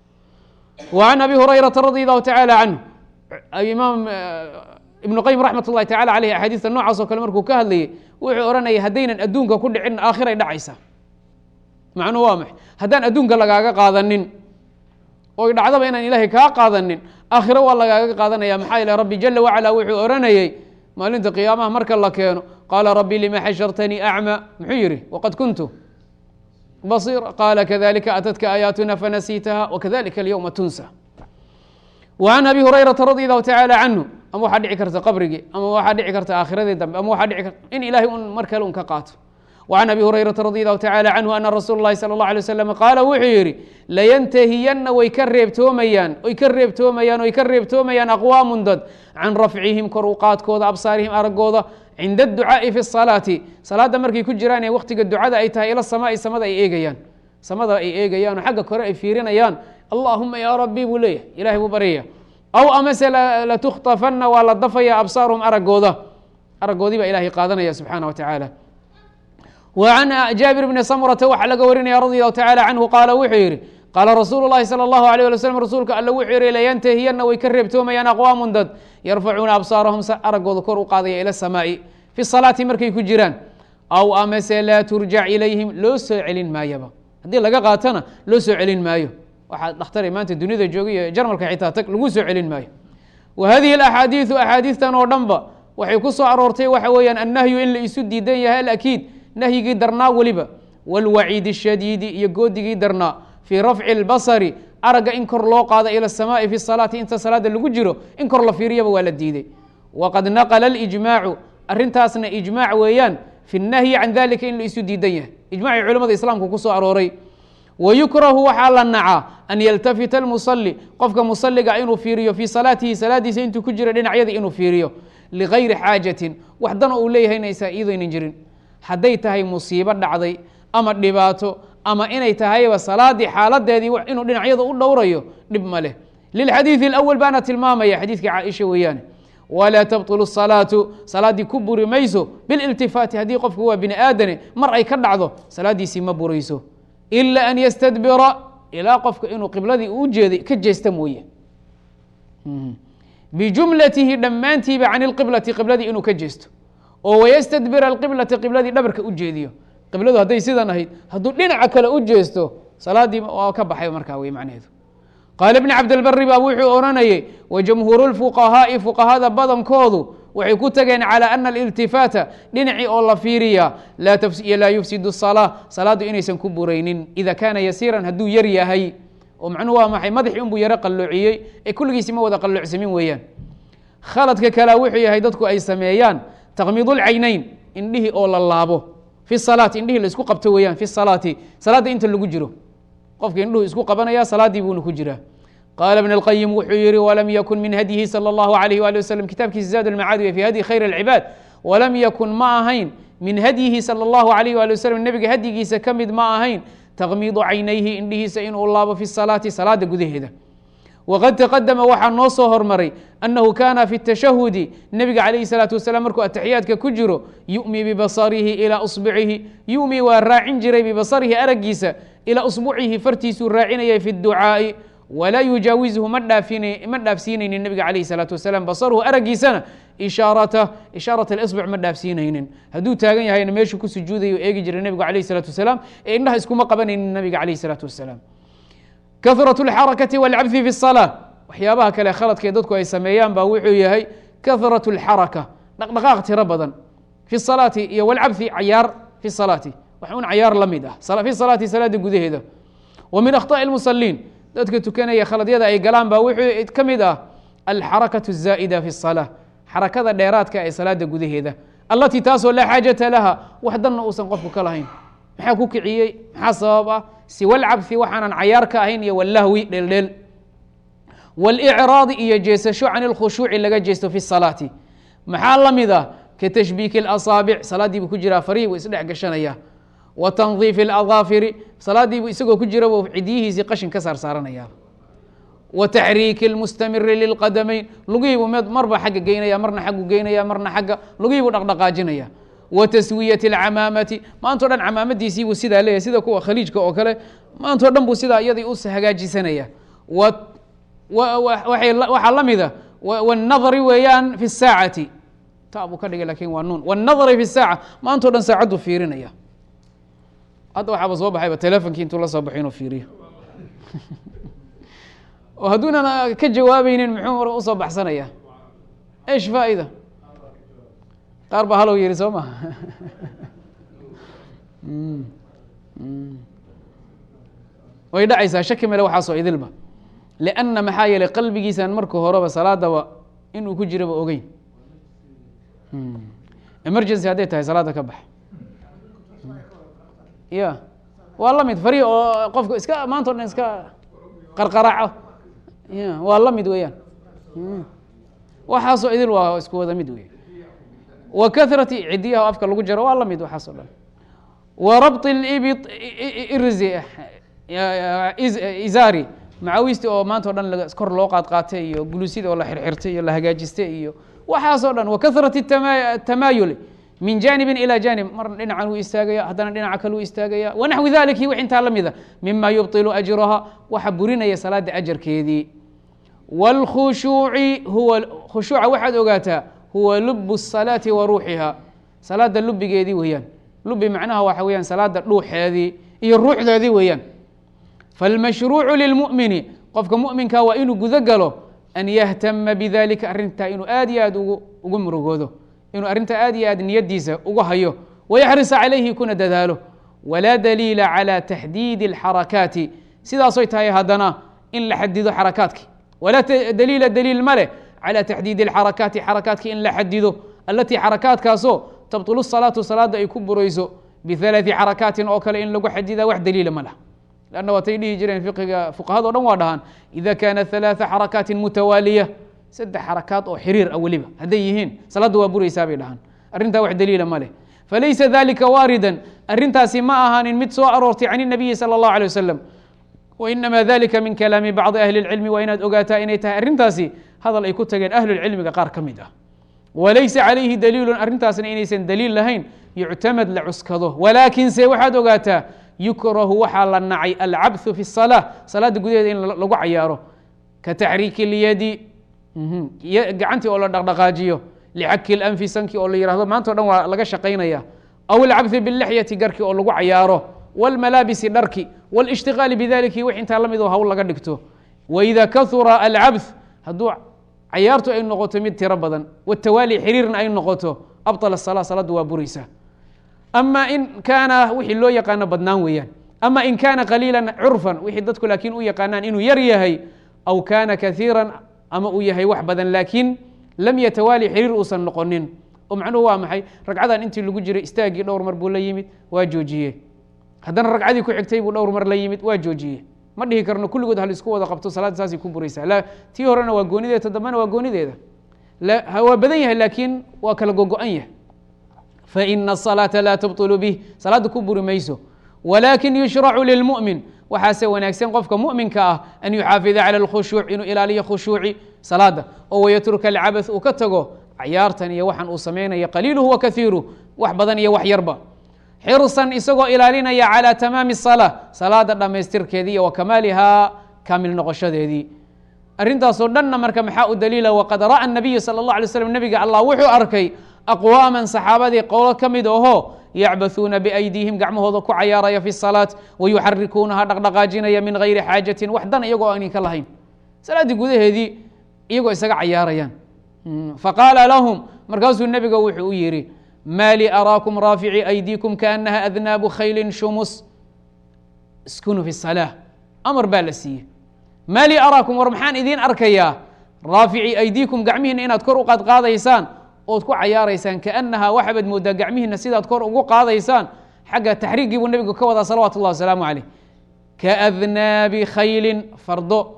wa can abi hurayrata radi allahu tacala canhu imaam ibnu qayim raxmat اllahi tacala aleyh axaadiista noocaas oo kale markuu ka hadlayay wuxuu ohanayay haddaynan adduunka ku dhicin aakhiray dhacaysa macnuhu waa maxay haddaan adduunka lagaaga qaadanin oy dhacdaba inaan ilaahay kaa qaadanin aakhiro waa lagaaga qaadanaya maxaa yeele rabbi jala wacala wuxuu oranayey maalinta qiyaamaha marka la keeno qaala rabbi lima xashartanii acma muxuu yihi waqad kuntu basiira qaala kadalika atadka aayaatuna fanasiitaha wakadalika alyawma tunsa wa can abi hurayrata radi allahu tacala canhu ama waxaa dhici karta qabrigii ama waxaa dhici karta aakhiradii dambe ama waxaa dhici karta in ilahay un mar kale un ka qaato وعن أbي هريرة رضي الله تعالى عنه أن رsuuل اللhi صلى الله عليه وسلم قاaل wuxuu yihi laynتahiyana way ka reebtoomayaan way ka reebtoomayaan way ka reebtoomayaan أqwاam dad can rafcihim kor u qaadkooda absaarihim aragooda cinda الducaaءi في الصلاaةi salaada markay ku jiraan ee waktiga ducada ay tahay ila الsamaaءi samada ay eegayaan samada ay eegayaan oo xagga kore ay fiirinayaan allahuma ya rabbi buu leeyahy ilahay buu baryaya aw amase laتkhطفana waa la dafaya absaaruhum aragooda aragoodii baa ilahay qaadanaya subحaanaه وataعaalى وعن jاaبر بن سمرة waxaa laga warinaya رضي الله تعالى عنه qاaل wuxuu yihi qاala رasuuل اللhi صلى الله عليه ولي وسلم rasuulka all wuxuu yihi laynتahiyana way ka reebtoomayaan أqwاam dad yarfacuuna absaarahum aragooda kor u qaadaya ilى الsamaaءi في الصلاaةi markay ku jiraan aw amase laa turjac ilayhim loo soo celin maayaba haddii laga qaatana loo soo celin maayo waxaa dhakhtar maanta dunida jooga iyo jarmalka xitaa tag lagu soo celin maayo wa hadihi الأxaadiiثu axaadiistan oo dhan ba waxay ku soo aroortay waxa weeyaan annahyu in la isu diidan yahay alakiid nahyigii darnaa weliba wاlwaciid الshadiidi iyo goodigii darnaa fii rafci اlbasari aragga in kor loo qaado ilى الsamaaءi fi الsalaati inta salaada lagu jiro in kor la fiiriyaba waa la diiday waqad naqla اlijmaacu arintaasna ijmaac weeyaan fi الnahyi can dalika in la isu diidan yahay ijmacii culamada islaamka ku soo arooray wayukrahu waxaa la nacaa an yaltafita اlmusali qofka musaliga inuu fiiriyo fii salaatihi salaadiisa intuu ku jira dhinacyada inuu fiiriyo ligayri xaajatin wax dana uu leeyahay inaysa iyadaynan jirin hadday tahay musiibo dhacday ama dhibaato ama inay tahayba salaadii xaaladeedii inuu dhinacyada u dhowrayo dhib ma leh lilxadiiثi اlأwl baana tilmaamaya xadiidka caaisha weeyaane walaa tabطulu الsalaatu salaaddii ku buri mayso bililtifaati haddii qofku waa bini aadane mar ay ka dhacdo salaadiisii ma burayso ila an ystadbira ilaa qofka inuu qibladii u jeeday ka jeesta mooye bijumlatihi dhammaantiiba can اlqiblati qibladii inuu ka jeesto oo wystadbir اqiblata qibladii dhabarka u jeediyo qibladu hadday sidan ahayd hadduu dhinaca kale u jeesto salaadii waa ka baxay markaa wey macnaheedu qaala ibn cabdilbari baa wuxuu oranayey wajamhuuru اlfuqahaa'i fuqahada badankoodu waxay ku tageen calى ana aliltifaata dhinacii oo la fiiriya laa yufsidu الsalaa salaadu inaysan ku buraynin ida kaana yasiiran hadduu yar yahay oo macnuhu waa maxay madaxii unbuu yaro qalloociyey ee kulligiisi ma wada qalloocsamin weeyaan khaladka kalea wuxuu yahay dadku ay sameeyaan takmiid اlcaynayn indhihii oo la laabo fi salaati indhihii la isku qabto weeyaan fi salaati salaadda inta lagu jiro qofka indhuhu isku qabanaya salaaddii buuna ku jiraa qaala ibn اlqayim wuxuu yihi walam yakun min hadyihi salى اllahu alayh wali waslm kitaabkiisa zaad اlmacaadi fi hadyi khayr اlcibaad walam yakun ma ahayn min hadyihi salى اllahu alayh wali waslm nebiga hadyigiisa ka mid ma ahayn takmiidu caynayhi indhihiisa inuu laabo fi salaati salaada gudaheeda wqad taqadama waxaa noo soo hormaray annahu kana fi tashahudi nebiga calayhi salaatu wasalaam markuu ataxiyaadka ku jiro yu'mi bibasarihi ilaa usbucihi yu'mi waa raacin jiray bibasarihi araggiisa ilaa usbucihi fartiisuu raacinayay fi ducaa'i walaa yujaawizuhu ma dhaafsiinaynin nebiga calayhi salaatu wasalaam basaruhu araggiisana ishaarata ishaarat اlisbuc ma dhaafsiinaynin hadduu taagan yahayna meeshuu ku sujuudayo eegi jiray nebigu calayhi salaatu wasalaam ee indhaha iskuma qabanaynin nebiga calayhi salaatu wasalaam kahraة اlxarakati wاlcabhi fi الsalaa waxyaabaha kale khaladkee dadku ay sameeyaan baa wuxuu yahay kahraة اlxaraka dhaqdhaqaaq tiro badan fi salaati iyo wlcabhi cayaar fi salaati wax un cayaar la mid ah fi salaati salaada gudaheeda wa min akhطaءi اlmusaliin dadka tukanaya khaladyada ay galaan baa wuxuu ka mid ah alxarakaة الzaa'ida fi الsalaa xarakada dheeraadka ee salaada gudaheeda allatii taasoo laa xaajata laha wax danna uusan qofku ka lahayn maxaa ku kiciyey maxaa sabab ah siwa lcabhi waxaanan cayaar ka ahayn iyo wlahwi dheeldheel wاlcraadi iyo jeesasho can اlkhushuuci laga jeesto fi salaati maxaa la mid ah ka tashbiiki اlasaabic salaadiibuu ku jiraa farihii buu isdhex gashanaya wa tandiifi اladaafiri salaadiibuu isagoo ku jira buu cidyihiisii qashin ka saar saaranaya wa taxriiki اlmustamiri lilqadamayn lugihiibuu marba xagga geynaya marna xaggu geynaya marna xagga lugihiibuu dhaqdhaqaajinaya wa taswiyat اlcamaamati maantao dhan camaamadiisiibuu sidaa leeyahy sida kuwa khaliijka oo kale maantao dhan buu sidaa iyadii u hagaajisanaya waxaa la mida wاnadri weeyaan fi الsaacati ta buu ka dhigay lakin waa nuun wاnadri fi الsaaca maantao dhan saacaddu fiirinaya hadda waxaaba soo baxayba telefonkii intuu la soo baxo inuu fiiriyo oo hadduunan ka jawaabaynin muxuu usoo baxsanaya esh faa'ida qaar baa halow yihi soo ma way dhacaysaa shaki male waxaasoo idilba lanna maxaa yeelay qalbigiisan marka horeba salaadaba inuu ku jiraba ogeyn emergency hadday tahay salaada ka bax ya waa la mid fari oo qofka iska maanta o dhan iska qarqaraaco ya waa la mid weeyaan waxaasoo idil waa isku wada mid wey wa kahrati cidiyaha afka lagu jaro waa la mid waxaas o dhan wa rabط اibi irzi izari macawisti oo maanta o dhan kor loo qaadqaatay iyo gulusyada oo la xirxirtay iyo la hagaajistay iyo waxaas o dhan wa kahrati tamaayuli min janibin ilى janib marna dhinacan uu istaagaya haddana dhinaca kale u istaagaya wanaxwi daliki wix intaa la mida mima yubطilu ajraha waxa burinaya salaada ajarkeedii wاlkhushuuci huwa khushuuca waxaad ogaataa huwa lub الصalaati wa ruuxiha salaada lubigeedii weeyaan lubi macnaha waxa weyaan salaada dhuuxeedii iyo ruuxdeedii weeyaan faاlmashruucu lilmu'mini qofka mu'minka waa inuu gudo galo an yahtama bidalika arrintaa inuu aad iyo aad ugu murugoodo inuu arrintaa aad iyo aad niyadiisa uga hayo wayaxrisa calayhi kuna dadaalo walaa daliila calى taxdiidi اlxarakaati sidaasoy tahay haddana in la xadido xarakaadki walaa daliila daliil ma leh calى taxdiidi اlxarakaati xarakaadki in la xadido alatii xarakaadkaasoo tabطulu salaatu salaada ay ku burayso bihalaaثi xarakaatin oo kale in lagu xadida wax daliila ma lah lanna waatay dhihi jireen fiqiga fuqahado dhan waa dhahaan ida kaana ثalaaثa xarakaatin mutawaaliya saddex xarakaad oo xiriir ah weliba hadday yihiin salaadda waa buraysaa bay dhahaan arrintaa wax daliila ma leh falaysa dalika waaridan arrintaasi ma ahaanin mid soo aroortay can الnabiyi salى الlahu alيه wasalam wainama dalika min kalaami bacdi ahli اlcilmi waa inaad ogaataa inay tahay arrintaasi hadal ay ku tageen ahlulcilmiga qaar ka mid ah walaysa calayhi daliilun arrintaasna inaysan daliil lahayn yuctamad la cuskado walaakinse waxaad ogaataa yukrahu waxaa la nacay alcabhu fi الsalaa salaada gudaheeda in lagu cayaaro ka taxriiki اlyadi gacantii oo la dhaqdhaqaajiyo lixaki اlanfi sankii oo la yihahdo maanta o dhan waa laga shaqaynaya aw alcabhi biاlaxyati garkii oo lagu cayaaro wاlmalaabisi dharki wاlاshtiqaali bidaliki wix intaa la mid oo hawl laga dhigto waida kahura alcabh hadduu cayaartu ay noqoto mid tiro badan watawaali xiriirna ay noqoto abطala الsalaa salaaddu waa buraysaa. ama in kaana wixii loo yaqaano badnaan weeyaan, ama in kaana qaliila curfan wixii dadku laakiin u yaqaanaan inuu yar yahay, aw kaana kaiira ama uu yahay wax badan laakiin lam yatawaali xiriir uusan noqonin. oo macnuhu waa maxay? ragcadan intii lagu jiray istaagii dhowr mar buu la yimid waa joojiyey, haddana ragcadii ku xigtay buu dhowr mar la yimid waa joojiyey. ma dhihi karno kulligood hal isku wada qabto salaad saasay ku buraysaa. la tii horena waa goonideeda, dambena waa goonideeda. waa badan yahay laakiin waa kala gogo-an yahay. faina الصalaaةa laa tubطilu bih, salaadda ku buri mayso. walakin yushracu lilmuؤmin, waxaase wanaagsan qofka muؤminka ah an yuxaafida calى اlkhushuuc, inuu ilaaliyo khushuuci salaada, oo wayatruka alcabaث uu ka tago cayaartan iyo waxan uu samaynayo qaliiluhu wa kaiiruh, wax badan iyo wax yarba. xirsan isagoo ilaalinaya calى tamaami الصalاة, salaada dhammaystirkeedii iyo wa kamaalihaa kaamil noqoshadeedii. arrintaasoo dhanna marka maxaa u daliila? waqad ra'a الnabiyu salى الlaه alay slam, nebiga allah wuxuu arkay aqwaaman saxaabadii qowlo ka mid ahoo yacbathuuna biaydiihim gacmahooda ku cayaaraya fi الsalaaة wayuxarikuunaha dhaqdhaqaajinaya min gayri xaajatin, wax dan iyagoo aanin ka lahayn, salaaddii gudaheedii iyagoo isaga cayaarayaan. faqaala lahum, markaasuu nebiga wuxuu u yihi maa li araakum raafici aydiikum kaanaha adnaabu khaylin shumus, iskunu fi الsalaaة. amar baa la siiyey. maa li araakum, war maxaan idiin arkayaa raafici aydiikum gacmihiina inaad kor u qaadqaadaysaan ood ku cayaaraysaan, kaanahaa waxabaad moodaa gacmihiina sidaad kor ugu qaadaysaan. xagga taxriigii buu nebigu ka wadaa salawaatu اllah wasalaamu caleyh. kaadnaabi khaylin, fardo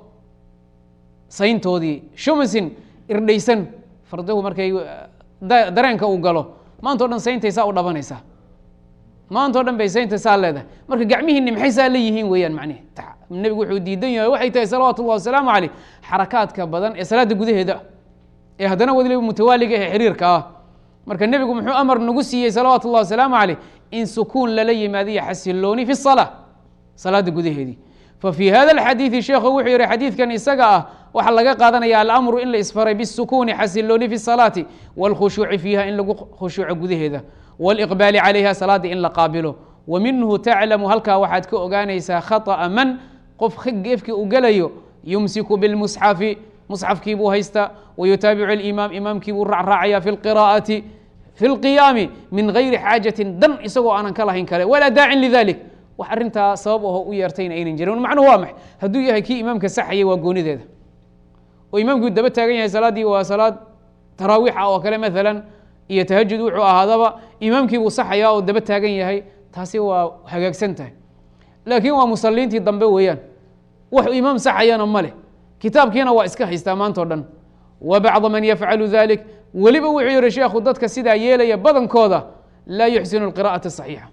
sayntoodii, shumsin irdhaysan. fardahu markay dareenka uu galo maantao dhan sayntay saa u dhabanaysaa, maantao dhan bay saynta saa leedahay. marka gacmihiinni maxay saa la yihiin weeyaan macnihi. nebigu wuxuu diidan yahay waxay tahay salawaatu اllah wasalaamu caleyh xarakaadka badan ee salaadda gudaheeda ee haddana weliba mutawaaliga ee xiriirka ah. marka nebigu muxuu amar nagu siiyey salawaatu اllah wasalaamu caleyh in sukuun lala yimaado iyo xasilooni fi الsalaa, salaadda gudaheedii. fafii hada alxadiidi sheekhu wuxuu yihi xadiidkan isaga ah waxaa laga qaadanaya alamru in la isfaray bisukuuni, xasilooni fi الsalaati wاlkhushuuci fiiha, in lagu khushuuco gudaheeda, wاliqbaali calayha, salaada in la qaabilo. wa minhu taclamu, halkaa waxaad ka ogaanaysaa khaطأa man qof gefkii u gelayo yumsiku biاlmusxafi, musxafkii buu haystaa, wayutaabicu اlimaam, imaamkii buu raacraacaya fi اlqira'ati fi اlqiyaami min gayri xaajatin, dan isagoo aanan ka lahayn kale, walaa daacin lidalik, wax arrintaa sabab aho u yeertayna aynan jirin. macnuhu waa maxay? hadduu yahay kii imaamka saxayay waa goonideeda, oo imaamkuu daba taagan yahay salaaddii waa salaad taraawiixa oo kale maalan, iyo tahajud wuxuu ahaadaba, imaamkii buu saxayaa oo daba taagan yahay, taasi waa hagaagsan tahay. laakiin waa musaliintii dambe weeyaan, wax imaam saxayana ma leh, kitaabkiina waa iska haystaa maanta o dhan. wa bacda man yafcalu dalik, weliba wuxuu yihi sheekhu dadka sidaa yeelaya badankooda laa yuxsinu اlqira'ata صaxiixa,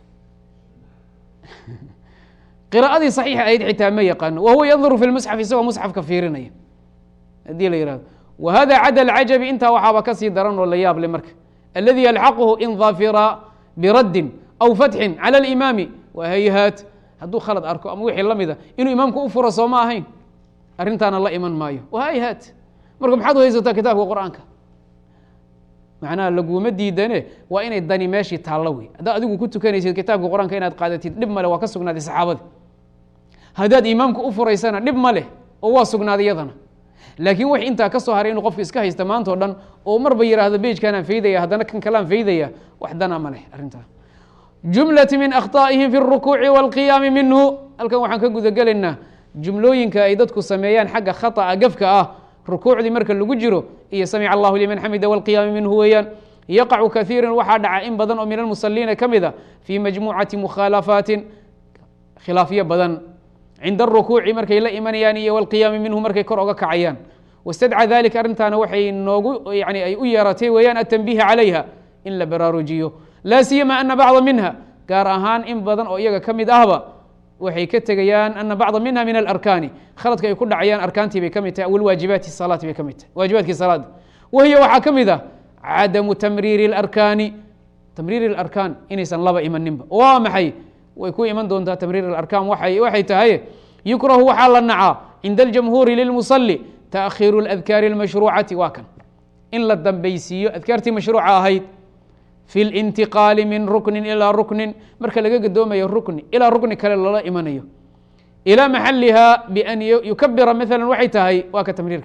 qira'adii صaxiixa ahayd xitaa ma yaqaano, wa huwa yanduru fi lmusxaf, isagoo musxafka fiirinaya haddii la yihahdo. wa hada cada alcajabi, intaa waxaaba kasii daran oo la yaab le marka, aladi yalxaquhu in dafira biraddin aw fatxin calى اlimaami. wa hayhaat, hadduu khalad arko ama wixii la mida inuu imaamku u furo soo ma ahayn, arrintaana la iman maayo. wa hayhaat, marka maxaad u haysataa kitaabka qur'aanka? macnaha laguma diidane, waa inay dani meeshii taallo wey. haddaad adigu ku tukanaysid kitaabka qur-aanka inaad qaadatid dhib male, waa ka sugnaaday saxaabada. haddaad imaamka u furaysana dhib ma leh, oo waa sugnaaday iyadana. laakiin wix intaa ka soo haray inuu qofku iska haysta maanta o dhan, oo marba yidhaahdo bejkanaan faydaya, haddana kan kalaan faydaya, wax dana ma leh arrintaa. jumlati min akhطaa'ihim fi الrukuuci wاlqiyaami minhu, halkan waxaan ka gudagelaynaa jumlooyinka ay dadku sameeyaan xagga khaطأa gafka ah, rukuucdii marka lagu jiro iyo samic allahu liman xamida wاlqiyaami minhu weeyaan. yaqacu kaiira waxaa dhaca in badan oo min almusaliina ka mida fii majmuucati mukhaalafaatin, khilaafyo badan cinda arukuuci markay la imanayaan iyo wاlqiyaami minhu markay kor oga kacayaan. wاstadca dalika, arrintaana waxay noogu yani ay u yeeratay weeyaan atanbiiha calayha, in la baraarujiyo. laa siyama ana bacda minha, gaar ahaan in badan oo iyaga ka mid ahba waxay ka tegayaan ana bacda minha min alarkaani, khaladka ay ku dhacayaan arkaantii bay ka mid tahay, walwaajibaati salaati bay ka mid tahay, waajibaadkii salaada. wahiya waxaa ka mid ah cadamu tamriiri اlarkaani, tamriiri اlarkaan inaysan laba imaninba. waa maxay? way ku iman doontaa tamriir اlarkaan, waxay tahay yukrahu waxaa la nacaa cinda aljamhuuri lilmusali taakhiiru اladkaari اlmashruucati, waa kan in la dambaysiiyo adkaartii mashruuca ahayd fi lintiqaali min ruknin ilaa ruknin, marka laga gadoomayo rukni ilaa rukni kale lala imanayo, ilaa maxaliha bian yukabira, maala waxay tahay waa ka tamriirkii,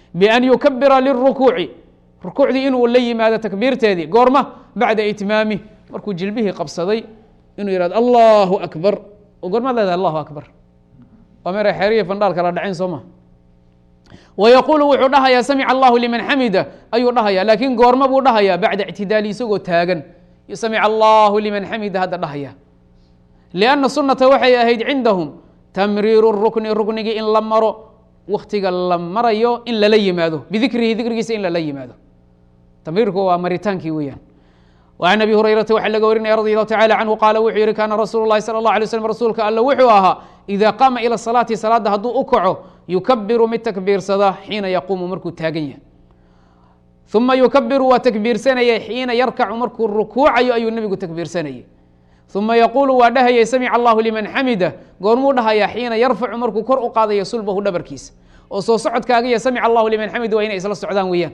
bian yukabira liلrukuuci rukuucdii inuu la yimaado takbiirteedii goorma bacda itmaamih markuu jilbihii qabsaday inuu yihahdo allahu akbar oo goormaad leedahay allahu akbar waa meera xeeriya fandhaal kala dhacayn soo ma wayaquulu wuxuu dhahayaa samica allahu liman xamida ayuu dhahayaa laakiin goorma buu dhahayaa bacda ictidaali isagoo taagan samica allahu liman xamida hadda dhahaya lianna sunata waxay ahayd cindahum tamriiru rukni ruknigii in la maro waktiga la marayo in lala yimaado bidikrihi dikrigiisa in lala yimaado tamriirku waa maritaankii weeyaan وعن أبي هريرة waxaa laga warinaya رضي الله تعالى عنه قال wuxuu yihi kاna رasuل الlahi صلى الله عليه وسلم rasuulka all wuxuu ahaa إذا قاma إلى الصلاaةi saلاada hadduu u kaco يukabiru mid takbiirsada xiina yaquumu markuu taagan yahay ثuma yukabiru waa takbiirsanayay xiina yarkacu markuu rukuucayo ayuu nebigu takbiirsanayay ثuma yaquulu waa dhahayay samca الlahu liman xamida goormuu dhahayaa xiina yarfacu markuu kor u qaadayo sulbahu dhabarkiisa oo soo socodkaaga iyo samca الlahu liman xamida waa inay isla socdaan weeyaan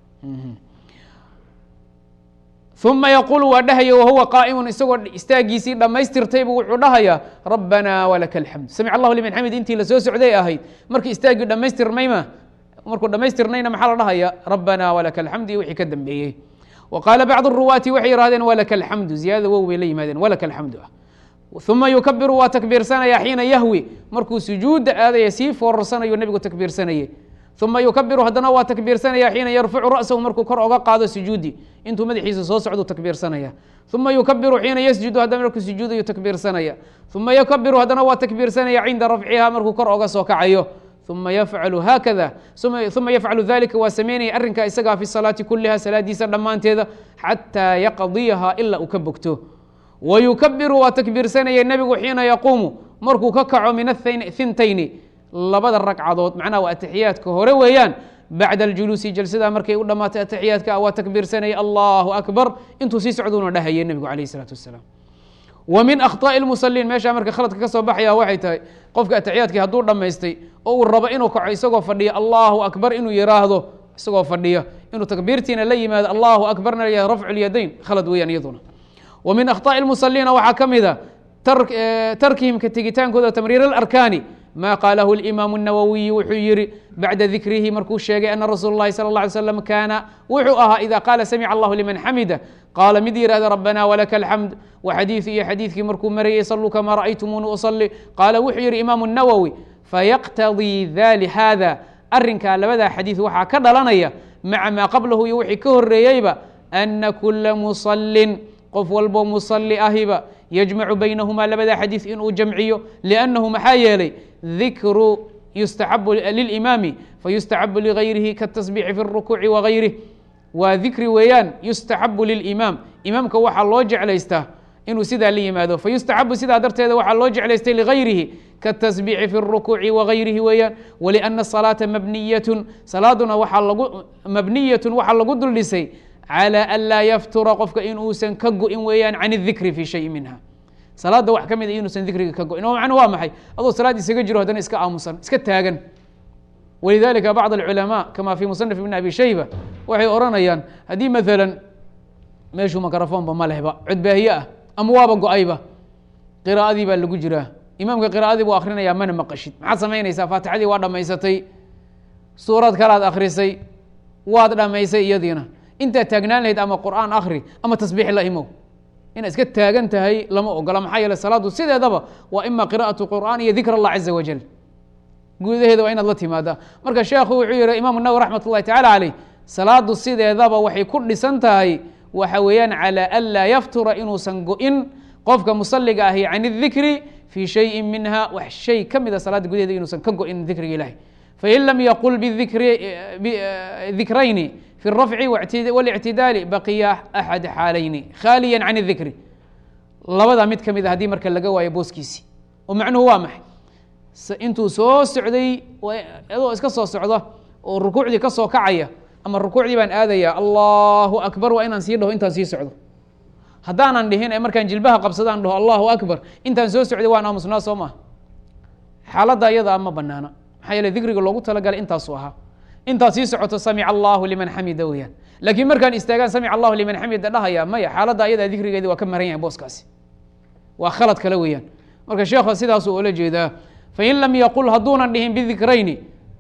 ثuma yaquulu waa dhahaya wahuwa qaa'imun isagoo istaagiisii dhammaystirtaybu wuxuu dhahayaa rabbana walaka alxamd samic allahu liman xamid intii la soo socday ahayd markii istaaggii dhammaystirmayma markuu dhammaystirnayna maxaa la dhahaya rabbana walaka alxamd iyo wixii ka dambeeyey wa qaala bacdu ruwaati waxay yihahdeen walaka alxamdu ziyaadada wow bay la yimaadeen walaka alxamdu ah ثuma yukabiru waa takbiirsanaya xiina yahwi markuu sujuudda aadaya sii foorarsanayo nebigu takbiirsanayey ثuma yukabiru haddana waa takbiirsanaya xiina yarfacu ra'sahu markuu kor oga qaado sujuudi intuu madaxiisa soo socdu takbiirsanaya ثuma yukabiru xiina yasjudu haddana markuu sujuudayo takbiirsanaya ثuma yukabiru haddana waa takbiirsanaya cinda rafciha markuu kor oga soo kacayo ثuma yafcalu haakada ثuma yafcalu dalika waa sameynaya arrinkaa isagaa fi salaati kuliha salaadiisa dhammaanteeda xataa yaqdiyaha ilaa uu ka bogto wayukabiru waa takbiirsanaya nebigu xiina yaquumu markuu ka kaco min athintayni labada ragcadood macnaha waa atixiyaadka hore weeyaan bacda aljuluusi jalsada markay u dhammaatay atixiyaadka waa takbiirsanaya allahu akbar intuu sii socduuna dhahayay nebigu calayh isalaatu wasalaam wa min akhطaaءi اlmusaliin meeshaa marka khaladka ka soo baxaya waxay tahay qofka atixiyaadkii hadduu dhammaystay oo uu rabo inuu kaco isagoo fadhiya allahu akbar inuu yiraahdo isagoo fadhiya inuu takbiirtiina la yimaado allahu akbarna la rafcu اlyadayn khalad weeyaan iyaduna wa min akhطaaءi اlmusaliina waxaa ka mida tarkihim ka tegitaankooda tamriir اlarkaani ma qaalahu اlimaamu الnawowiyi wuxuu yihi bacda dikrihi markuu sheegay ana rasuul اlahi salى اله alay slam kaana wuxuu ahaa ida qaala samica allahu liman xamida qaala mid yihahda rabbana walaka alxamd waxadiiث iyo xadiidkii markuu marayay saluu kama ra'aytumuuni usali qaala wuxuu yihi imaamu الnawowi fayaqtadii dali hada arinkaa labadaa xadiiث waxaa ka dhalanaya maca maa qablahu iyo wixii ka horeeyeyba ana kula musalin qof walbo musali ahiba yajmacu baynahumaa labadaa xadiiث inuu jamciyo liannahu maxaa yeelay dikru yustaxabu lilimaami fayustaxabu ligayrihi katasbiixi fi اrukuuci wagayrih waa dikri weeyaan yustaxabu lilimaam imaamka waxaa loo jeclaystaa inuu sidaa la yimaado fayustaxabu sidaa darteeda waxaa loo jeclaystay ligayrihi katasbiixi fi اrukuuci wagayrihi weeyaan waliana asalaata mabniyatun salaaduna waxaa lagu mabniyatun waxaa lagu dul dhisay calى an laa yaftura qofka inuusan ka go-in weeyaan can اdikri fi shayi minha salaada wax ka mid a inuusan dikriga ka go-in oo macnu waa maxay adoo salaad isaga jiro haddana iska aamusan iska taagan walidalika bacd اlculamaa kama fi musanaf ibn abi shayba waxay odhanayaan haddii maalan meeshuu microfonba ma lehba codbaahiye ah ama waaba go-ayba qiraa'adii baa lagu jiraa imaamka qiraa'adii buu akrinaya mana maqashid maxaad samaynaysaa faatixadii waa dhammaysatay suurad kalaad akrisay waad dhammaysay iyadiina intaad taagnaan lahayd ama qur'aan akri ama tasbiix la imow inaad iska taagan tahay lama ogola maxaa yeele salaadu sideedaba waa ima qira'atu qur'aan iyo dikr allah caza wajal gudaheeda waa inaad la timaadaa marka sheekhu wuxuu yihi imam nawawi raxmat ullahi tacala caleyh salaadu sideedaba waxay ku dhisan tahay waxa weeyaan calى an laa yaftura inuusan go-in qofka musaliga ahi can اdikri fi shayin minha wax shay ka mida salaada gudaheeda inuusan ka go-in dikriga ilahi fain lam yaqul dikrayni fi الrafci واlictidaali baqiya axad xaalayni khaaliya can الdikri labada mid ka mid a haddii marka laga waayo booskiisi oo macnuhu waa maxay intuu soo socday adoo iska soo socda oo rukuucdii ka soo kacaya ama rukuucdii baan aadaya allahu akbar waa inaan sii dhaho intaan sii socdo haddaanan dhihin ee markaan jilbaha qabsadaan dhaho allahu akbar intaan soo socday waan aamusnaa soo maha xaaladda iyada ma banaana maxaa yeele dikriga loogu talagalay intaasu ahaa intaad sii socoto samic allahu liman xamida weyaan laakiin markaan istaagaan samic allahu liman xamida dhahaya maya xaaladda ayadaa dikrigeedi waa ka maran yahay booskaasi waa khalad kale weeyaan marka sheekha sidaasuu oola jeedaa fain lam yaqul hadduunan dhihin bidikrayni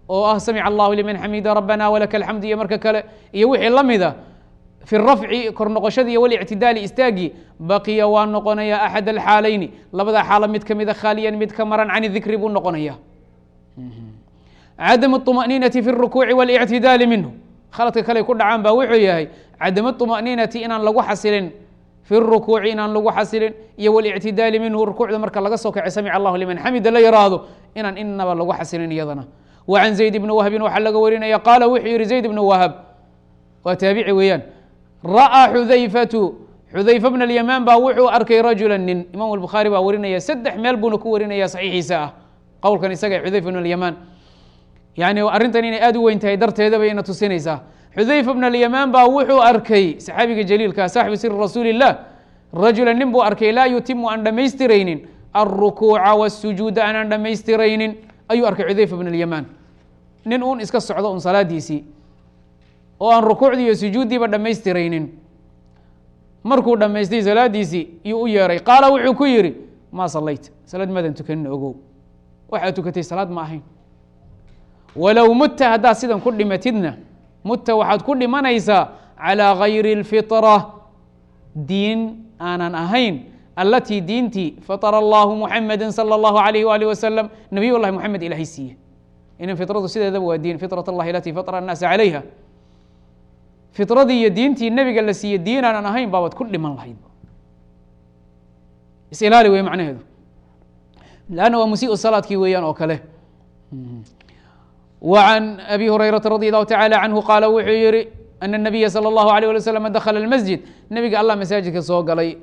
oo ah samica allahu liman xamida rabbana walaka alxamd iyo marka kale iyo wixii la mida fi rafci kor noqoshadii iyo walictidaali istaagii baqiya waa noqonaya axad alxaalayni labada xaalo mid kamida khaaliyan mid ka maran can dikri buu noqonaya cadam الطumaأniinati fi الrukuuci waاlictidaali minhu khaladka kale ku dhacaan baa wuxuu yahay cadam الطumaأniinati inaan lagu xasilin fi الrukuuci inaan lagu xasilin iyo waاlictidaali minhu rukuucda marka laga soo kacay samic allahu liman xamida la yiraahdo inaan inaba lagu xasilin iyadana wa can zayd bni wahbin waxaa laga warinaya qaala wuxuu yihi zayd bni wahb waa taabici weeyaan ra'aa xudayfatu xudayfa bn اlyamaan baa wuxuu arkay rajula nin imam الbukhaari baa warinaya saddex meel buuna ku warinaya saxiixiisa ah qowlkan isaga xudayfa bn اlyamaan yani arrintan inay aad u weyn tahay darteeda bay ina tusinaysaa xudayfa bn اlyamaan baa wuxuu arkay saxaabiga jaliilka saaxibu siri rasuuli الlah rajula nin buu arkay laa yutimu aan dhammaystiraynin alrukuuca wالsujuuda aanaan dhammaystiraynin ayuu arkay xudayfa bn اlyamaan nin uun iska socdo un salaadiisii oo aan rukuucdii iyo sujuuddiiba dhammaystiraynin markuu dhammaystay salaadiisii iyuu u yeeray qaala wuxuu ku yidhi maa sallayt salaad maadan tukanin ogow waxaad tukatay salaad ma ahayn walow mutta haddaad sidan ku dhimatidna mutta waxaad ku dhimanaysaa calىa gayri اlfitra diin aanan ahayn allatii diintii fatara allahu muxamada salى اllahu alayh waalih wasalam nabiy llahi moxamed ilaahay siiye inan fitradu sideedaba waa diin fitrat اllahi alatii fatara الnaasa calayha fitradii iyo diintii nebiga la siiye diin aanan ahayn baabaad ku dhiman lahayd isilaali wey macnaheedu lanna waa musiiءu salaadkii weeyaan oo kale وعن أbي هريرة رضي الله تعالى عنه qاaل wuxuu yihi أن النبي صلى الله عليه ولي وسلم dخل المسجد نبga allah masaajidka soo galay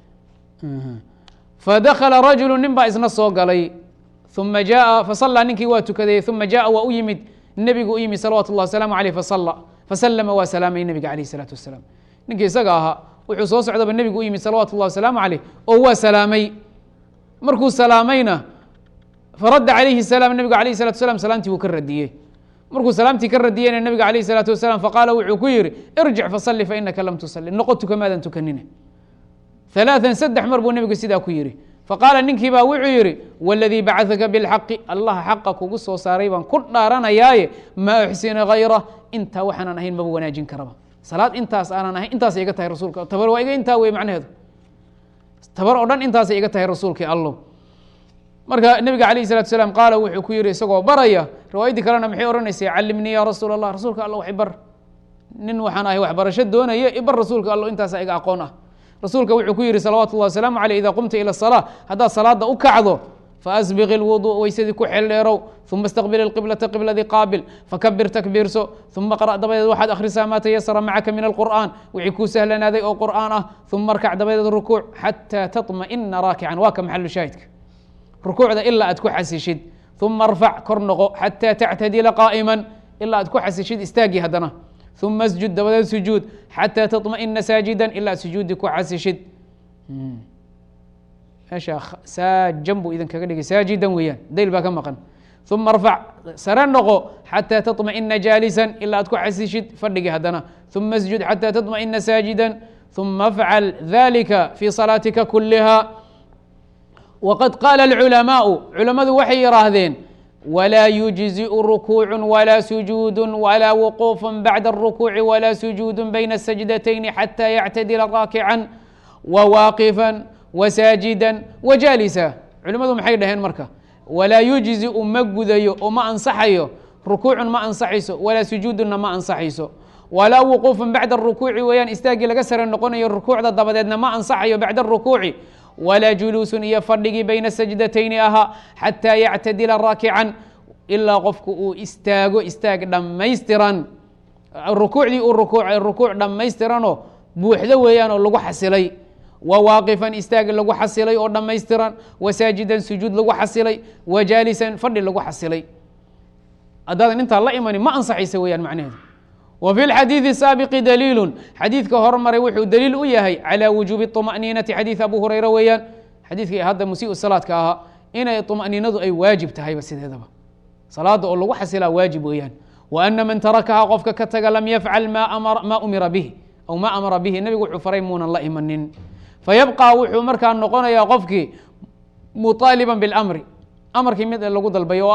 fadakla رaجuل nin baa isna soo galay ثuma jaءa faصلىa ninkii waa tukaday ثuma jaءa waa u yimid nebigu u yimid salawat الlah وسلام عalيه faslma waa salaamay nebiga عalيه الصلاaةu وaسلام ninkii isaga ahaa wuxuu soo socdaba nebigu u yimid salawat الlah وسلام عalيه oo waa salaamay markuu salaamayna faradda calayhi الsalaam nebigu alayh الsalatu wasalaam salaamtii wuu ka radiyey markuu salaamtii ka radiyeyna nebiga alayh الsalaatu wasalaam faqaala wuxuu ku yihi irjic fasalli fainaka lam tusalli noqo tukamaadan tukanine ثalaaثan saddex mar buu nebigu sidaa ku yihi faqaala ninkii baa wuxuu yihi wاladii bacثaka biاlxaqi allah xaqa kugu soo saaray baan ku dhaaranayaaye maa uxsina hayra intaa waxaanan ahayn maba wanaajin karaba salaad intaas aanan ahayn intaasay iga tahay rasuulka tabar waa iga intaa wey macnaheedu tabar oo dhan intaasay iga tahay rasuulkii allow marka nebiga alayh الsalatu asalaam qaala wuxuu ku yihi isagoo baraya riwaayaddii kalena maxay odhanaysay calimnii ya rasuul allah rasuulka alla wax ibar nin waxaan ahay waxbarasho doonaya ibar rasuulka allo intaasa iga aqoon ah rasuulka wuxuu ku yihi salawaatu اllah wasalaamu aleyh ida qumta ilى الsalaa haddaad salaada u kacdo faasbiq اlwuضuء weysadii ku xel dheerow uma اstaqbil اqiblata qibladii qaabil fakabir takbiirso uma qara' dabadeed waxaad akhrisaa maa tayasara macaka min alqur'an wixii kuu sahlanaaday oo qur'aan ah uma arkac dabadeed rukuuc xataa taطma'ina raakican waa ka maxalu shaahidka rukuucda ilaa aad ku xasishid uma arfac kor noqo xataa tactadila qaa'iman ilaa aad ku xasishid istaagii haddana uma asjud dabadeed sujuud xataa taطma'ina saajidan ilaa aad sujuudi ku xasishid meesha saajan buu idin kaga dhigay saajidan weeyaan dayl baa ka maqan uma arfac sare noqo xataa taطma'ina jaalisan ilaa aad ku xasishid fadhigii haddana uma asjud xataa taطma'ina saajidan uma afcal dalika fi salaatika kuliha wqad qaala اlculamaau culamadu waxay yihaahdeen walaa yujziءu rukuucu walaa sujuudu walaa wuquuf bacda الrukuuci walaa sujuudu bayna الsajdatayni xatى yactadila raakican wawaaqifa wasaajida wajaalisa culimadu maxay dhaheen marka walaa yujziu ma gudayo oo ma ansaxayo rukuucun ma ansaxayso walaa sujuuduna ma ansaxayso walaa wuquufu bacda الrukuuci weeyaan istaagii laga sare noqonayo rukuucda dabadeedna ma ansaxayo bacda الrukuuci walaa juluusun iyo fadhigii bayna sajdatayni ahaa xataa yactadila raakican ilaa qofku uu istaago istaag dhammaystiran rukuucdii uu rukuucay rukuuc dhammaystiranoo buuxdo weeyaan oo lagu xasilay wa waaqifan istaag lagu xasilay oo dhammaystiran wa saajidan sujuud lagu xasilay wa jaalisan fadhi lagu xasilay haddaadan intaa la imani ma ansaxaysa weeyaan macnaheedu w fi اxadiiثi saabiqi daliilu xadiidka hormaray wuxuu daliil u yahay calى wujuubi طma'niinati xadiid abu hurayra weeyaan xadiidkii hadda musiiءu salaadka ahaa inay طma'niinadu ay waajib tahayba sideedaba salaada oo lagu xasilaa waajib weeyaan wa ana man tarakahaa qofka ka taga lam yafcal ma umira bihi aw ma amara bihi nebigu wuxuu faray muunan la imanin fayabqى wuxuu markaa noqonayaa qofkii muطaaliba biاlamri amarkii mid lagu dalbay oo ah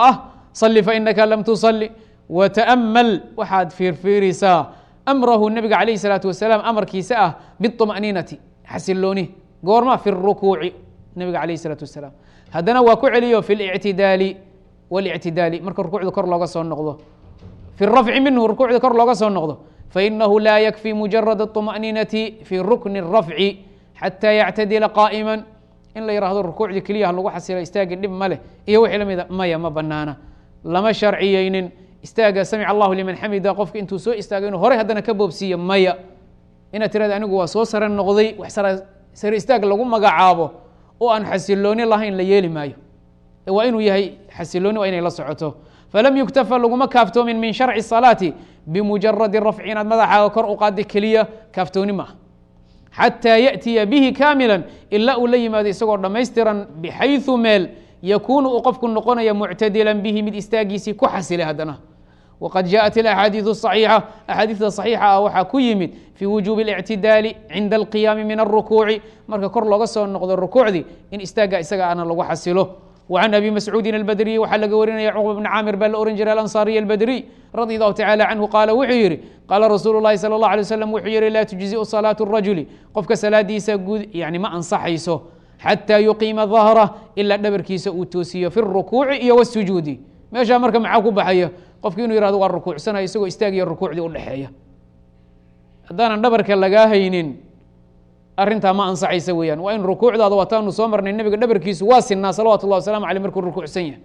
صli fainaka lam tusali wata'mal waxaad fiirfiirisaa amrahu nabiga calayh الsalaatu wasalaam amarkiisa ah biطma'niinati xasilooni goorma fi الrukuuci nabiga calayh الsalaatu wasalaam haddana waa ku celiyo fi اlictidaali wاlictidaali marka rukuucda kor looga soo noqdo fi الrafci minhu rukuucda kor looga soo noqdo fainahu laa yakfi mujarad الطma'niinati fi rukni الrafci xatى yactadila qaa'ima in la yihahdo rukuucdii keliya ha lagu xasilo istaagi dhib ma leh iyo wixii lamida maya ma banaana lama sharciyeynin istaaga samic allahu liman xamida qofka intuu soo istaago inuu horey haddana ka boobsiiyo maya inaad tirahda anigu waa soo sare noqday wax sare istaag lagu magacaabo oo aan xasilooni lahayn la yeeli maayo waa inuu yahay xasilooni waa inay la socoto falam yuktafa laguma kaaftoomin min sharci salaati bimujaradi rafci inaad madaxaaga kor u qaada keliya kaaftooni ma ah xatىa yaأtiya bihi kaamila ilaa uu la yimaado isagoo dhammaystiran bxayثu meel yakuunu uu qofku noqonaya muctadila bihi mid istaagiisii ku xasilay haddana waqad jaءat اaxaadiiث الصaxiixa axaadiista صaxiixa ah waxaa ku yimid fii wujubi الاctidaali cinda اlqiyaami min الrukuuci marka kor looga soo noqdo rukuucdii in istaaga isaga ana lagu xasilo وعن أbي مسعوudi الbdري waxaa laga warinaya cqبة بن cاmir baa la ohan jiray alanصاriي الbdrي radي الlahu taعalى canهu qaala wuxuu yihi qaala rasuul الlahi salى الlaه عlيه وsلم wuxuu yihi laa تuجزiء صalaaة الrajuli qofka salaadiisa guud yani ma ansaxayso xatىa yuqiima ظahrة ilaa dhabarkiisa uu toosiyo fi الrukuuci iyo wالsujuudi meeshaa marka maxaa ku baxaya qofki inuu yihahdo waa rukuucsanayo isagoo istaagiyo rukuucdii udhexeeya haddaanan dhabarka lagaa haynin arrintaa ma ansaxaysa weeyaan waa in rukuucdaada wataanu soo marnay nebiga dhabarkiisu waa sinaa salawatu اllah waslamu aleyh markuu rukuucsan yahay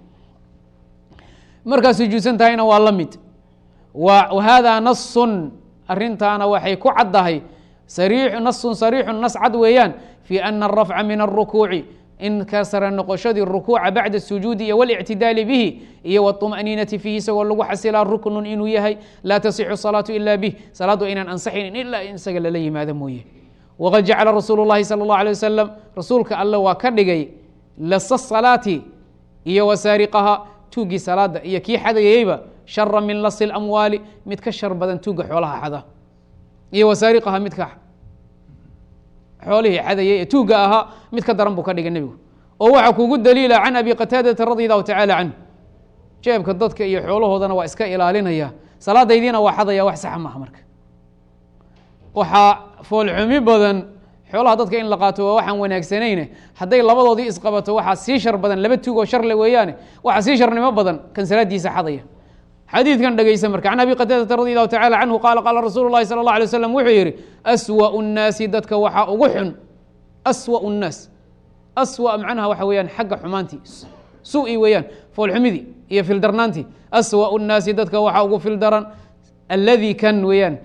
markaa sujuudsan tahayna waa la mid wahada nasun arintaana waxay ku caddahay nasun sariixu nas cad weeyaan fii ana arafca min الrukuuci in ka sare noqoshadii rukuuca bacda الsujuudi iyo wاlictidaali bihi iyo wاطma'niinati fiihi isagoo lagu xasilaa ruknun inuu yahay laa tasixu salaatu ila bih salaaddu inaan ansaxaynin ilaa in isaga lala yimaado mooye wqad jacala rasuul الlahi salى الlaه alيه wasalam rasuulka alle waa ka dhigay lasa salaati iyo wasaariqaha tuugii salaada iyo kii xadayeyba shara min lasi اlamwaali mid ka shar badan tuuga xoolaha xada iyo wasaariqaha midka xoolihii xadayey ee tuuga ahaa mid ka daran buu ka dhigay nebigu oo waxaa kugu daliila can abi qataadata radi allahu tacala canh jeebka dadka iyo xoolahoodana waa iska ilaalinaya salaadaydiina waa xadaya wax saxa maaha marka waxaa foolxumi badan xoolaha dadka in la qaato waa waxaan wanaagsanayne hadday labadoodii isqabato waxaa sii shar badan laba tuug oo sharle weeyaane waxaa sii sharnimo badan kan salaadiisa xadaya xadiidkan dhegeysa marka can abi qataadata radi allahu tacala canhu qaala qaala rasuulu llahi sala اllah alay waslam wuxuu yihi aswa'u nnaasi dadka waxaa ugu xun aswa'u nnaas aswa macnaha waxa weeyaan xagga xumaantii su-i weeyaan foolxumidii iyo fildarnaantii aswa'u nnaasi dadka waxaa ugu fildaran alladii kan weeyaan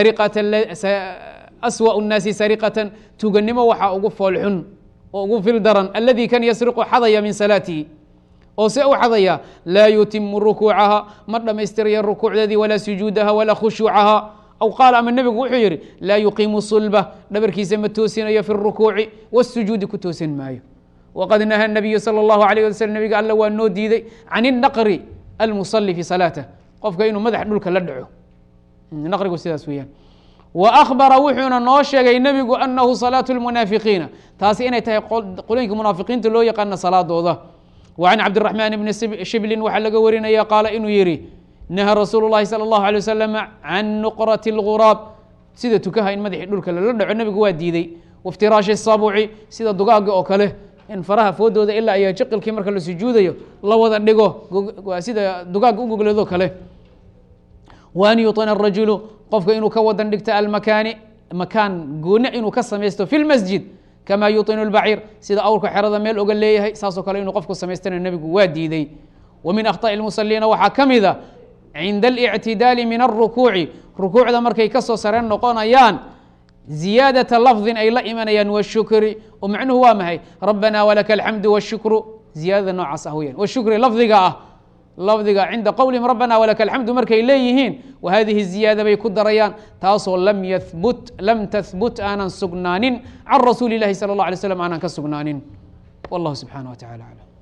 aswأ الnaasi sariqatan tuganimo waxaa ugu foolxun oo ugu fil daran aladii kan yasriqu xadaya min salaatihi oo se u xadaya laa yutimu rukuucaha ma dhamaystiraya rukuucdeedii walaa sujuudaha walaa khushuucaha aw qaala ama nebigu wuxuu yihi laa yuqiimu sulba dhabarkiisa ma toosinayo fi الrukuuci wالsujuudi ku toosin maayo waqad naha الnabiyu salى الlahu عalيه waslm nebiga alla waa noo diiday can الnaqri almusali fi salaatah qofka inuu madax dhulka la dhaco naqrigu sidaas weeyaan وأخبara wuxuuna noo sheegay nebigu أnahu صalaaة الmunaafiqiina taasi inay tahay qolooyinka munaafiqiinta loo yaqaana salaadooda وعan cabdiلرaحmaan bni shiblin waxaa laga warinaya qaala inuu yihi naha rasuul الlahi salى الlahu عalيه wasalam can nuqraة الغuraab sida tukaha in madaxii dhulka lala dhaco nebigu waa diiday wاftiraashi الsabuci sida dugaaga oo kale in faraha foodooda ilaa ayaa jiqilkii marka la sujuudayo la wada dhigo sida dugaaga u gogleedoo kale وan yuطina الrajulu qofka inuu ka wadan dhigto almakaani makaan gooni inuu ka samaysto fi اlmasjid kama yuطinu اlbaciir sida awrka xerada meel oga leeyahay saasoo kale inuu qofku samaystana nebigu waa diiday wa min akhطaءi اlmusaliina waxaa ka mida cinda الاctidaali min الrukuuci rukuucda markay kasoo sareen noqonayaan ziyaadaةa lafظin ay la imanayaan wالshukri oo macnuhu waa mahay rabbana walaka alxamdu wالshukru ziyaadada noocaas ah weyan washukri lafdiga ah lafdiga cinda qowlihim rabbana walaka alxamdu markay leeyihiin wahadihi ziyaada bay ku darayaan taasoo lam yahbut lam tahbut aanan sugnaanin can rasuuli اlahi salى اllah alay slam aanan ka sugnaanin wallahu subxanaه wa tacala aclam